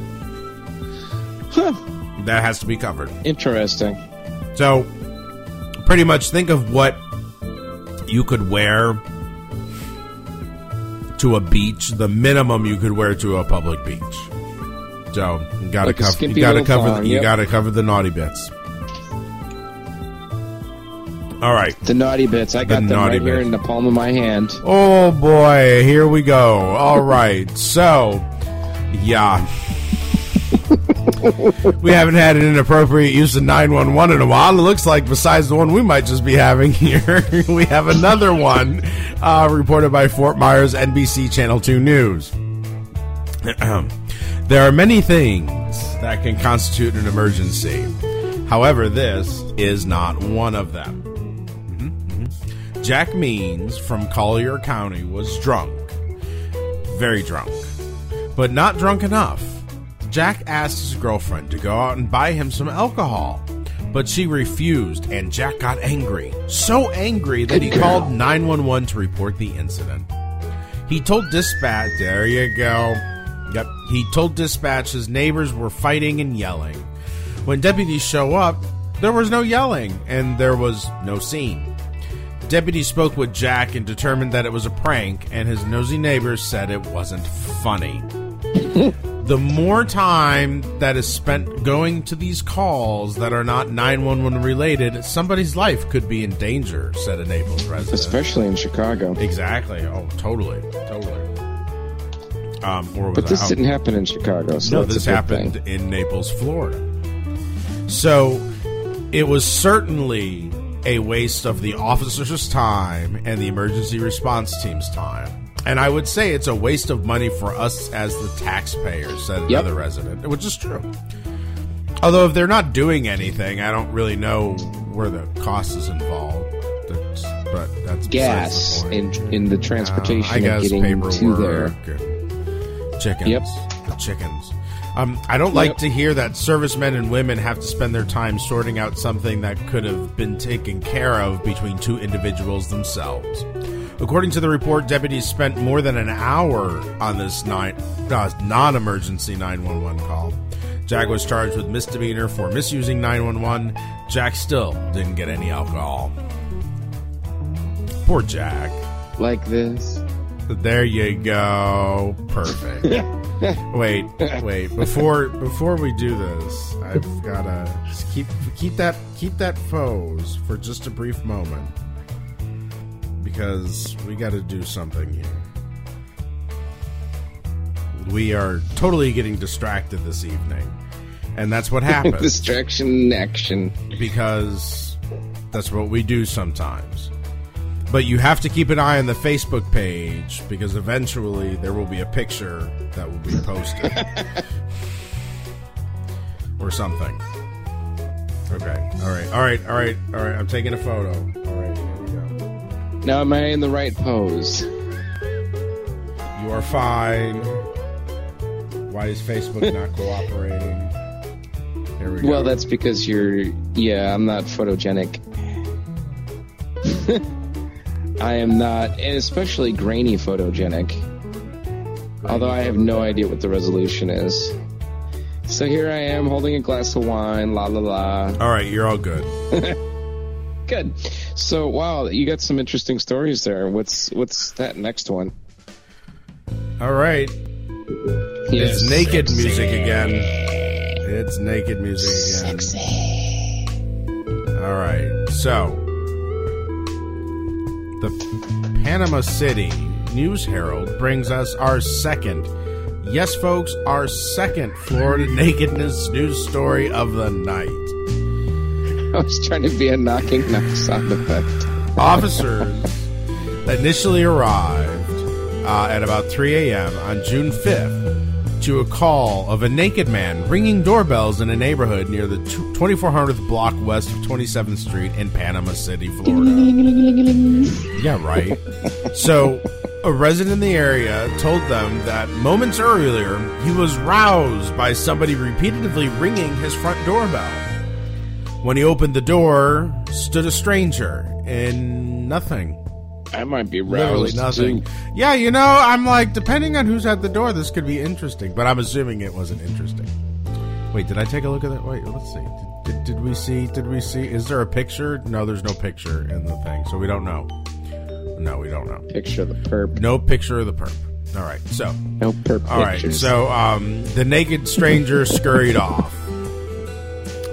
[SPEAKER 3] Huh.
[SPEAKER 2] That has to be covered.
[SPEAKER 3] Interesting.
[SPEAKER 2] So, pretty much think of what you could wear to a beach, the minimum you could wear to a public beach. So, you got to cover the naughty bits. All right.
[SPEAKER 3] The naughty bits. I got them right here in the palm of my hand.
[SPEAKER 2] Oh, boy. Here we go. All right. So, yeah. We haven't had an inappropriate use of 911 in a while. It looks like besides the one we might just be having here, we have another one reported by Fort Myers NBC Channel 2 News. There are many things that can constitute an emergency. However, this is not one of them. Jack Means from Collier County was drunk. Very drunk. But not drunk enough. Jack asked his girlfriend to go out and buy him some alcohol. But she refused, and Jack got angry. So angry that he called 911 to report the incident. He told dispatch... There you go. Yep. He told dispatch his neighbors were fighting and yelling. When deputies show up, there was no yelling, and there was no scene. Deputies spoke with Jack and determined that it was a prank, and his nosy neighbors said it wasn't funny. The more time that is spent going to these calls that are not 911 related, somebody's life could be in danger, said a Naples resident.
[SPEAKER 3] Especially in Chicago.
[SPEAKER 2] Exactly. Oh, totally.
[SPEAKER 3] But this didn't happen in Chicago. So
[SPEAKER 2] no, this happened in Naples, Florida. So it was certainly a waste of the officer's time and the emergency response team's time. And I would say it's a waste of money for us as the taxpayers, said another resident, which is true. Although if they're not doing anything, I don't really know where the cost is involved. But that's
[SPEAKER 3] gas in the transportation
[SPEAKER 2] I guess
[SPEAKER 3] of getting to there.
[SPEAKER 2] Chickens.
[SPEAKER 3] Yep.
[SPEAKER 2] The chickens. I don't like to hear that servicemen and women have to spend their time sorting out something that could have been taken care of between two individuals themselves. According to the report, deputies spent more than an hour on this non-emergency 911 call. Jack was charged with misdemeanor for misusing 911. Jack still didn't get any alcohol. Poor Jack.
[SPEAKER 3] Like this.
[SPEAKER 2] There you go. Perfect. Wait. Before we do this, I've gotta keep that pose for just a brief moment, because we got to do something here. We are totally getting distracted this evening, and that's what happens.
[SPEAKER 3] Distraction in action.
[SPEAKER 2] Because that's what we do sometimes. But you have to keep an eye on the Facebook page, because eventually there will be a picture that will be posted. Or something. Okay. All right. I'm taking a photo. All right, here we go.
[SPEAKER 3] Now am I in the right pose?
[SPEAKER 2] You are fine. Why is Facebook not cooperating? Here we go.
[SPEAKER 3] Well, that's because I'm not photogenic. I am not, and especially grainy photogenic. Although I have no idea what the resolution is. So here I am holding a glass of wine, la la la.
[SPEAKER 2] All right, you're all good.
[SPEAKER 3] Good. So, wow, you got some interesting stories there. What's that next one?
[SPEAKER 2] All right.
[SPEAKER 3] Yes.
[SPEAKER 2] It's naked music again. It's naked music again.
[SPEAKER 3] Sexy.
[SPEAKER 2] All right. So, the Panama City News Herald brings us our second, yes, folks, our second Florida nakedness news story of the night.
[SPEAKER 3] I was trying to be a knocking knock sound effect.
[SPEAKER 2] Officers initially arrived at about 3 a.m. on June 5th to a call of a naked man ringing doorbells in a neighborhood near the 2400th block west of 27th Street in Panama City, Florida. Yeah, right. So, a resident in the area told them that moments earlier, he was roused by somebody repeatedly ringing his front doorbell. When he opened the door, stood a stranger and nothing.
[SPEAKER 3] I might be
[SPEAKER 2] Literally
[SPEAKER 3] roused.
[SPEAKER 2] nothing.
[SPEAKER 3] Too.
[SPEAKER 2] Yeah, I'm like, depending on who's at the door, this could be interesting. But I'm assuming it wasn't interesting. Wait, did I take a look at that? Wait, let's see. Did we see? Is there a picture? No, there's no picture in the thing, so we don't know. No, we don't know.
[SPEAKER 3] Picture of the perp.
[SPEAKER 2] No picture of the perp. All right, so.
[SPEAKER 3] No perp
[SPEAKER 2] All right,
[SPEAKER 3] pictures.
[SPEAKER 2] so the naked stranger scurried off.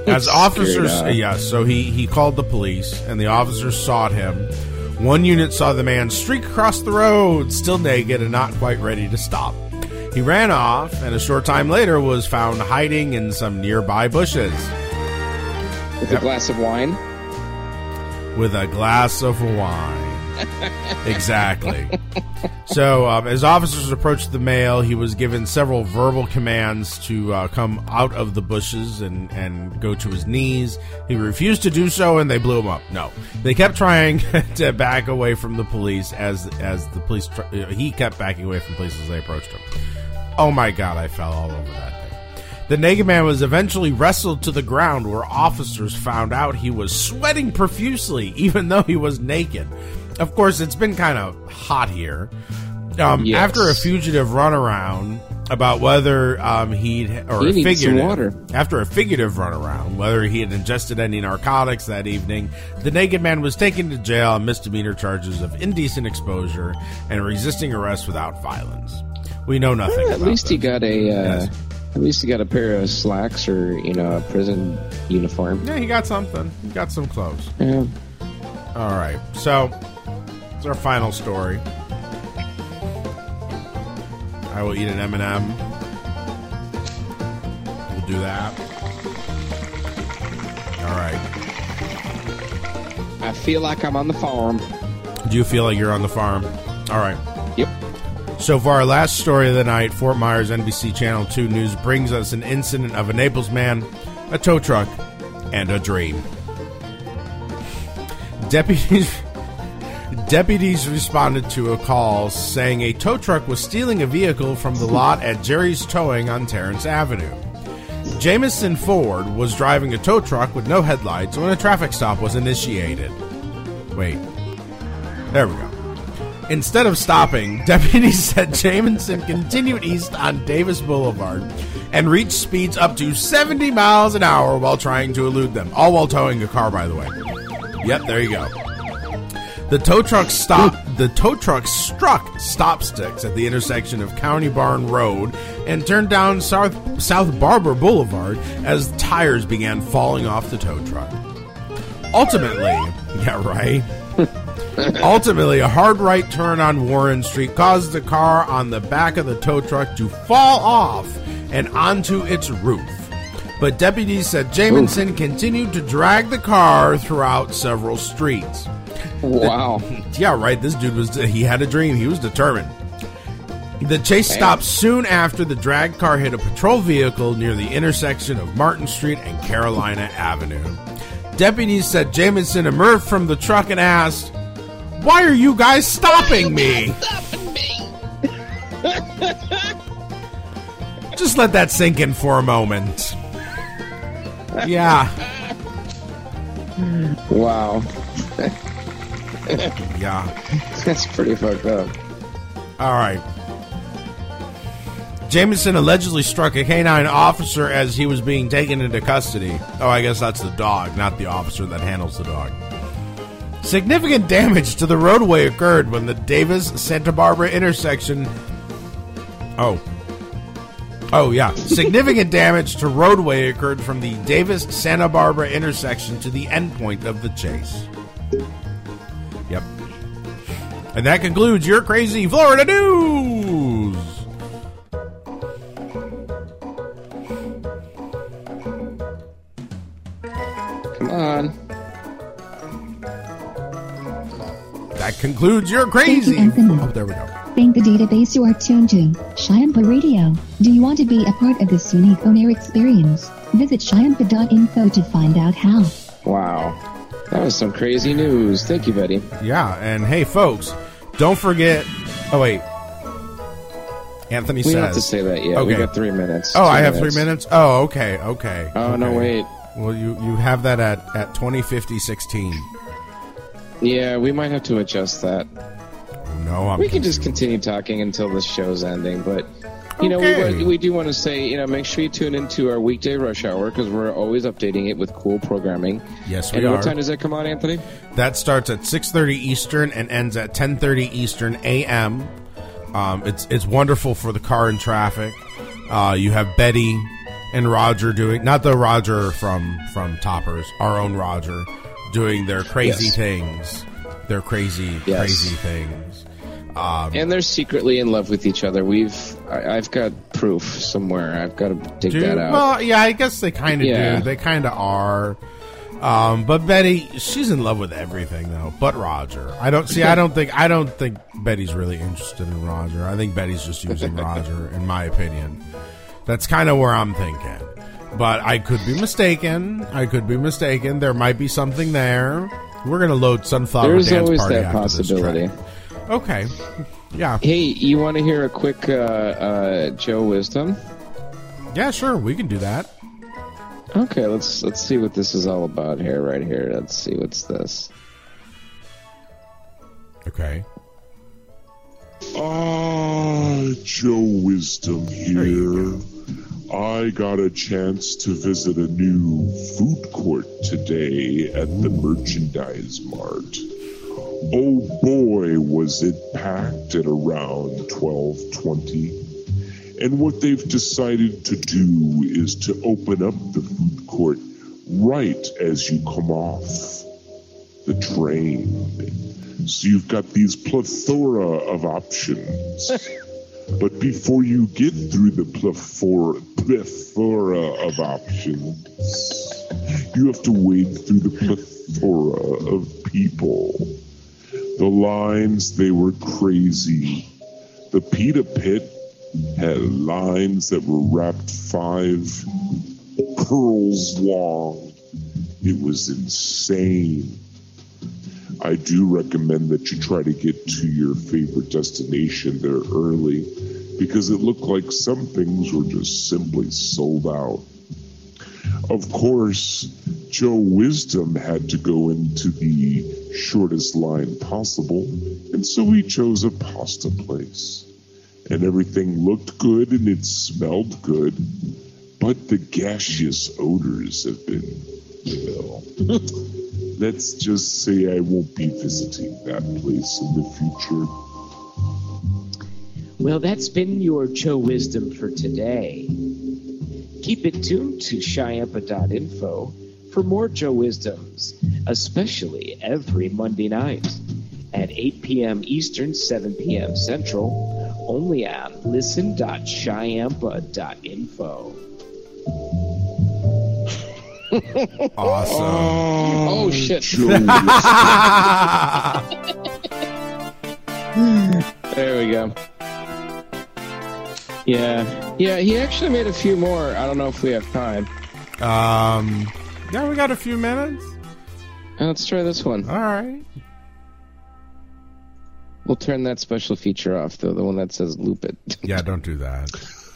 [SPEAKER 2] As officers,
[SPEAKER 3] Straight up.
[SPEAKER 2] yes, so he called the police, and the officers sought him. One unit saw the man streak across the road, still naked and not quite ready to stop. He ran off, and a short time later was found hiding in some nearby bushes.
[SPEAKER 3] With a glass of wine?
[SPEAKER 2] With a glass of wine. Exactly. So, as officers approached the male, he was given several verbal commands to come out of the bushes and go to his knees. He refused to do so, and they blew him up. No, they kept trying to back away from the police as the police. He kept backing away from police as they approached him. Oh my God! I fell all over that thing. The naked man was eventually wrestled to the ground, where officers found out he was sweating profusely, even though he was naked. Of course, it's been kind of hot here.
[SPEAKER 3] Yes.
[SPEAKER 2] After a fugitive runaround about whether
[SPEAKER 3] He needs some water.
[SPEAKER 2] after a figurative runaround whether he had ingested any narcotics that evening, the naked man was taken to jail on misdemeanor charges of indecent exposure and resisting arrest without violence. We know nothing.
[SPEAKER 3] At
[SPEAKER 2] about
[SPEAKER 3] least he
[SPEAKER 2] this.
[SPEAKER 3] got a.
[SPEAKER 2] Yes.
[SPEAKER 3] At least he got a pair of slacks or a prison uniform.
[SPEAKER 2] Yeah, he got something. He got some clothes.
[SPEAKER 3] Yeah.
[SPEAKER 2] All right, so it's our final story. I will eat an M&M. We'll do that. All right.
[SPEAKER 3] I feel like I'm on the farm.
[SPEAKER 2] Do you feel like you're on the farm? All right.
[SPEAKER 3] Yep.
[SPEAKER 2] So for our last story of the night, Fort Myers NBC Channel 2 News brings us an incident of a Naples man, a tow truck, and a dream. Deputies responded to a call saying a tow truck was stealing a vehicle from the lot at Jerry's Towing on Terrence Avenue. Jameson Ford was driving a tow truck with no headlights when a traffic stop was initiated. Wait. There we go. Instead of stopping, deputies said Jameson continued east on Davis Boulevard and reached speeds up to 70 miles an hour while trying to elude them, all while towing a car, by the way. Yep, there you go. The tow truck struck stop sticks at the intersection of County Barn Road and turned down South Barber Boulevard as tires began falling off the tow truck. Ultimately, Ultimately, a hard right turn on Warren Street caused the car on the back of the tow truck to fall off and onto its roof. But deputies said Jameson continued to drag the car throughout several streets.
[SPEAKER 3] Wow.
[SPEAKER 2] This dude he had a dream. He was determined. The chase stopped soon after the drag car hit a patrol vehicle near the intersection of Martin Street and Carolina Avenue. Deputies said Jameson emerged from the truck and asked, "Why are you guys stopping me?" Just let that sink in for a moment. Yeah.
[SPEAKER 3] Wow.
[SPEAKER 2] Yeah.
[SPEAKER 3] That's pretty fucked up.
[SPEAKER 2] All right. Jameson allegedly struck a canine officer as he was being taken into custody. Oh, I guess that's the dog, not the officer that handles the dog. Significant damage to the roadway occurred when the Davis-Santa Barbara intersection... Significant damage to roadway occurred from the Davis-Santa Barbara intersection to the endpoint of the chase. Yep. And that concludes your Crazy Florida News!
[SPEAKER 3] Come on.
[SPEAKER 2] That concludes your Crazy...
[SPEAKER 4] Thank you, Anthony.
[SPEAKER 2] Oh, there we go.
[SPEAKER 4] Thank the database you are tuned to, Shiampa Radio. Do you want to be a part of this unique on-air experience? Visit shiampa.info to find out how.
[SPEAKER 3] Wow. That was some crazy news. Thank you, Betty.
[SPEAKER 2] Yeah, and hey, folks, don't forget... Oh, wait. Anthony
[SPEAKER 3] We
[SPEAKER 2] says...
[SPEAKER 3] don't have to say that yet.
[SPEAKER 2] Okay.
[SPEAKER 3] We got 3 minutes.
[SPEAKER 2] Oh,
[SPEAKER 3] 2
[SPEAKER 2] I have
[SPEAKER 3] minutes.
[SPEAKER 2] 3 minutes? Oh, okay.
[SPEAKER 3] Oh, no, wait.
[SPEAKER 2] Well, you have that at 2050-16.
[SPEAKER 3] Yeah, we might have to adjust that.
[SPEAKER 2] No,
[SPEAKER 3] we can just continue talking until the show's ending, but
[SPEAKER 2] Okay.
[SPEAKER 3] we do want to say, make sure you tune into our weekday rush hour because we're always updating it with cool programming.
[SPEAKER 2] Yes, we
[SPEAKER 3] and
[SPEAKER 2] are.
[SPEAKER 3] what time does that come on, Anthony?
[SPEAKER 2] That starts at 6:30 Eastern and ends at 10:30 Eastern a.m. It's wonderful for the car and traffic. You have Betty and Roger doing, not the Roger from Toppers, our own Roger, doing their crazy things. Their crazy things.
[SPEAKER 3] And they're secretly in love with each other. I've got proof somewhere. I've got to dig that out.
[SPEAKER 2] Well, yeah, I guess they kind of do. They kind of are. But Betty, she's in love with everything though, but Roger. I don't think Betty's really interested in Roger. I think Betty's just using Roger, in my opinion. That's kind of where I'm thinking. But I could be mistaken. There might be something there. We're gonna load Sunflower
[SPEAKER 3] There's
[SPEAKER 2] Dance
[SPEAKER 3] always
[SPEAKER 2] Party
[SPEAKER 3] that
[SPEAKER 2] after
[SPEAKER 3] possibility.
[SPEAKER 2] this track. Okay. Yeah.
[SPEAKER 3] Hey, you want to hear a quick Joe Wisdom?
[SPEAKER 2] Yeah, sure. We can do that.
[SPEAKER 3] Okay, let's see what this is all about here. Right here. Let's see what's this.
[SPEAKER 2] Okay.
[SPEAKER 10] Joe Wisdom here. I got a chance to visit a new food court today at the Merchandise Mart. Oh boy, was it packed at around 12:20. And what they've decided to do is to open up the food court right as you come off the train. So you've got these plethora of options. But before you get through the plethora of options, you have to wade through the plethora of people. The lines, they were crazy. The Pita Pit had lines that were wrapped 5 curls long. It was insane. I do recommend that you try to get to your favorite destination there early, because it looked like some things were just simply sold out. Of course, Joe Wisdom had to go into the shortest line possible, and so he chose a pasta place. And everything looked good and it smelled good, but the gaseous odors have been, let's just say I won't be visiting that place in the future.
[SPEAKER 11] Well, that's been your Joe Wisdom for today. Keep it tuned to Shyampa.info for more Joe Wisdoms, especially every Monday night at 8 p.m. Eastern, 7 p.m. Central, only on listen.shyampa.info.
[SPEAKER 2] Awesome.
[SPEAKER 3] Oh shit. There we go. Yeah, he actually made a few more. I don't know if we have time.
[SPEAKER 2] Yeah, we got a few minutes.
[SPEAKER 3] Let's try this one.
[SPEAKER 2] All right.
[SPEAKER 3] We'll turn that special feature off, though, the one that says loop it.
[SPEAKER 2] Yeah, don't do that.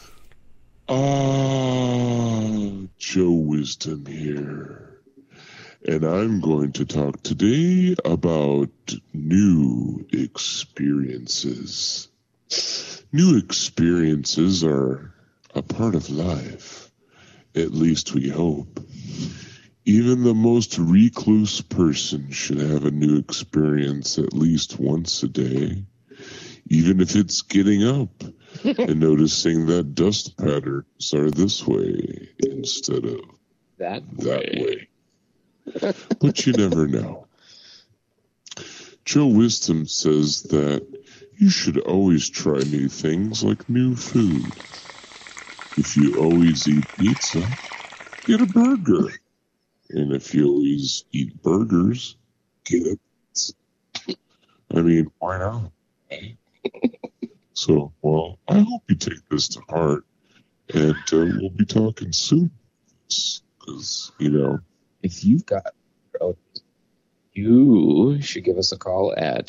[SPEAKER 10] Joe Wisdom here. And I'm going to talk today about new experiences. New experiences are a part of life. At least we hope. Even the most recluse person should have a new experience at least once a day. Even if it's getting up and noticing that dust patterns are this way instead of that way. But you never know. Joe Wisdom says that you should always try new things like new food. If you always eat pizza, get a burger. And if you always eat burgers, get a pizza. I mean, why not? So, well, I hope you take this to heart. And we'll be talking soon. Because,
[SPEAKER 3] if you've got, you should give us a call at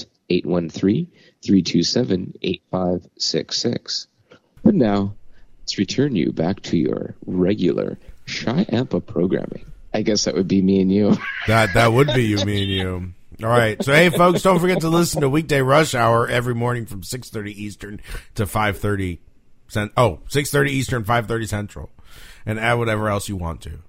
[SPEAKER 3] 813-327-8566. But now, let's return you back to your regular Shyampa programming. I guess that would be me and you.
[SPEAKER 2] That would be you, me and you. All right. So, hey, folks, don't forget to listen to Weekday Rush Hour every morning from 6:30 Eastern to 5:30 6:30 Eastern, 5:30 Central. And add whatever else you want to.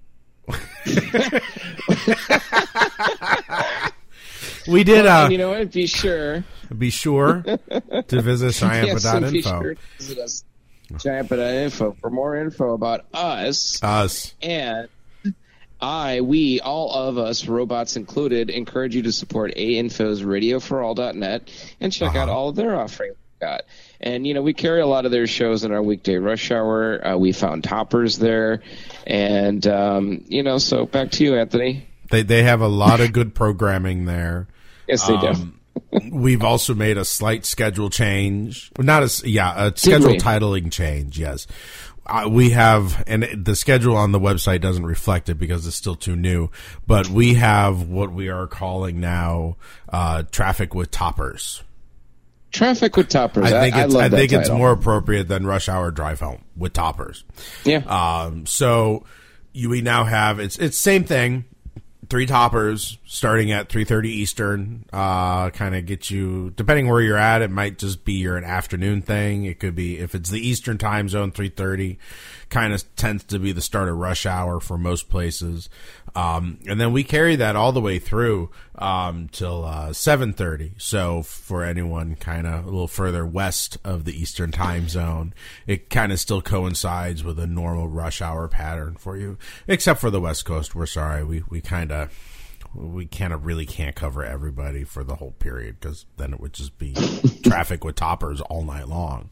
[SPEAKER 2] We did.
[SPEAKER 3] You know what? Be sure
[SPEAKER 2] to visit Shyampa.info.
[SPEAKER 3] Yes, be sure to visit us. Giant.info for more info about us. And we, all of us, robots included, encourage you to support A-Info's radioforall.net and check out all of their offerings we've got. And, we carry a lot of their shows in our weekday rush hour. We found toppers there. And, so back to you, Anthony.
[SPEAKER 2] They have a lot of good programming there.
[SPEAKER 3] Yes, they do.
[SPEAKER 2] We've also made a slight schedule change. A schedule titling change, yes. We have, and the schedule on the website doesn't reflect it because it's still too new, but we have what we are calling now Traffic with Toppers.
[SPEAKER 3] Traffic with Toppers.
[SPEAKER 2] I think it's
[SPEAKER 3] title.
[SPEAKER 2] more appropriate than Rush Hour Drive Home with Toppers.
[SPEAKER 3] Yeah.
[SPEAKER 2] So we now have, it's same thing. 3 toppers starting at 3:30 Eastern, kind of get you, depending where you're at, it might just be an afternoon thing. It could be, if it's the Eastern time zone, 3:30 kind of tends to be the start of rush hour for most places. And then we carry that all the way through, till 7:30. So for anyone kind of a little further west of the Eastern time zone, it kind of still coincides with a normal rush hour pattern for you, except for the West Coast. We're sorry. We kind of really can't cover everybody for the whole period, because then it would just be Traffic with Toppers all night long.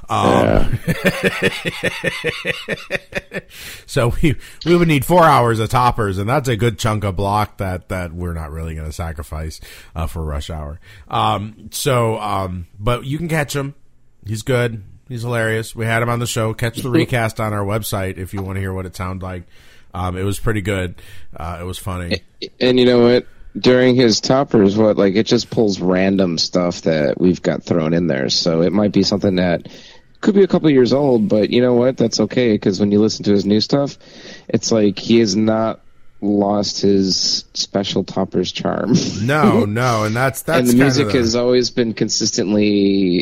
[SPEAKER 2] So we would need 4 hours of toppers, and that's a good chunk of block that we're not really going to sacrifice for rush hour. But you can catch him. He's good. He's hilarious. We had him on the show. Catch the recast on our website if you want to hear what it sounded like. It was pretty good. It was funny.
[SPEAKER 3] And you know what? During his toppers, it just pulls random stuff that we've got thrown in there. So it might be something that could be a couple of years old, but you know what? That's okay, because when you listen to his new stuff, it's like he has not lost his special toppers charm.
[SPEAKER 2] No, and that's
[SPEAKER 3] and the music has always been consistently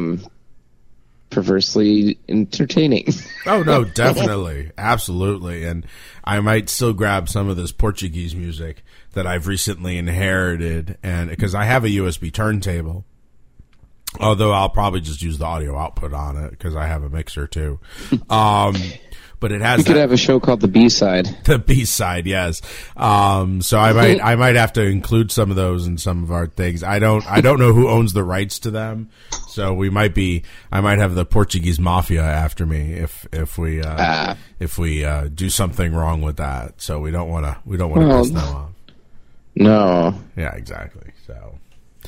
[SPEAKER 3] perversely entertaining.
[SPEAKER 2] Oh no, definitely. Absolutely. And I might still grab some of this Portuguese music that I've recently inherited, and because I have a USB turntable, although I'll probably just use the audio output on it because I have a mixer too. But it has.
[SPEAKER 3] We could have a show called the B-side.
[SPEAKER 2] The B-side, yes. So I might have to include some of those in some of our things. I don't know who owns the rights to them. So I might have the Portuguese mafia after me if we do something wrong with that. So we don't want to piss them off.
[SPEAKER 3] No.
[SPEAKER 2] Yeah, exactly. So.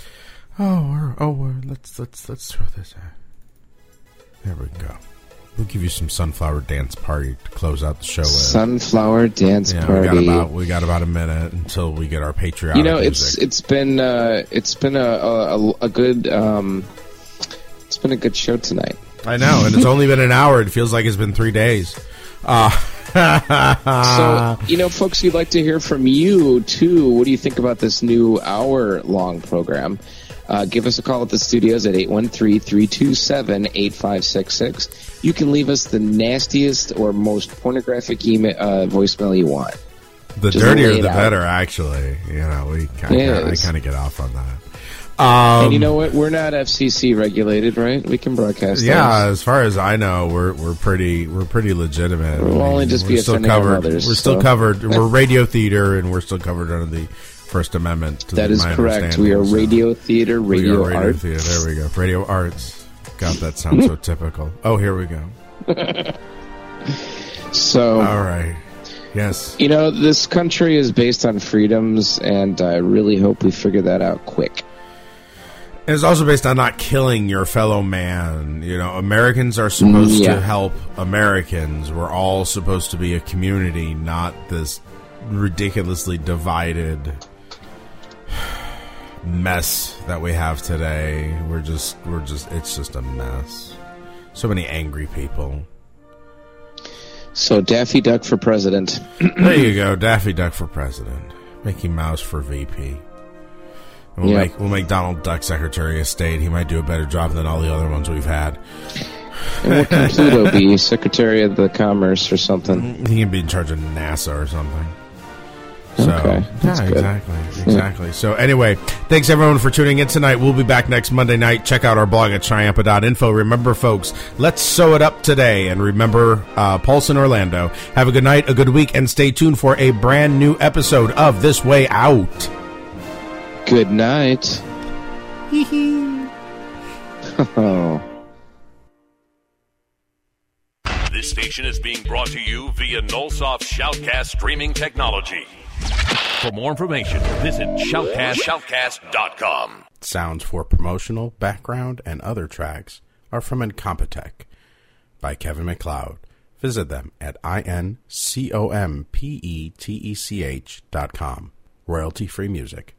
[SPEAKER 2] Let's throw this out. There we go. We'll give you some Sunflower Dance Party to close out the show with.
[SPEAKER 3] Sunflower Dance Party.
[SPEAKER 2] We got about a minute until we get our Patreon.
[SPEAKER 3] Music. It's been a good show tonight.
[SPEAKER 2] I know, and it's only been an hour. It feels like it's been 3 days.
[SPEAKER 3] So, folks, we'd like to hear from you too. What do you think about this new hour-long program? Give us a call at the studios at 813-327-8566. You can leave us the nastiest or most pornographic voicemail you want.
[SPEAKER 2] The dirtier, the better, actually. I kind of get off on that.
[SPEAKER 3] And you know what? We're not FCC regulated, right? We can broadcast.
[SPEAKER 2] Yeah, as far as I know, we're pretty legitimate.
[SPEAKER 3] We'll only just be offending others.
[SPEAKER 2] We're still covered. We're radio theater, and we're still covered under the First Amendment.
[SPEAKER 3] That is correct. We are radio theater, radio art.
[SPEAKER 2] Theater. There we go. Radio arts. God, that sounds so typical. Oh, here we go.
[SPEAKER 3] So,
[SPEAKER 2] all right. Yes.
[SPEAKER 3] This country is based on freedoms, and I really hope we figure that out quick.
[SPEAKER 2] And it's also based on not killing your fellow man. Americans are supposed to help Americans. We're all supposed to be a community, not this ridiculously divided mess that we have today. It's just a mess. So many angry people.
[SPEAKER 3] So Daffy Duck for president.
[SPEAKER 2] There you go, Daffy Duck for president. Mickey Mouse for VP. We'll make Donald Duck Secretary of State. He might do a better job than all the other ones we've had.
[SPEAKER 3] And what can Pluto be? Secretary of the Commerce or something?
[SPEAKER 2] He can be in charge of NASA or something. So,
[SPEAKER 3] Okay, that's good.
[SPEAKER 2] Exactly. So anyway, thanks everyone for tuning in tonight. We'll be back next Monday night. Check out our blog at Chiampa.info. Remember, folks, let's sew it up today. And remember, Pulse in Orlando. Have a good night, a good week, and stay tuned for a brand new episode of This Way Out.
[SPEAKER 3] Good night. Oh.
[SPEAKER 1] This station is being brought to you via Nullsoft Shoutcast streaming technology. For more information, visit shoutcast.com.
[SPEAKER 2] Sounds for promotional, background, and other tracks are from Incompetech by Kevin MacLeod. Visit them at incompetech.com. Royalty-free music.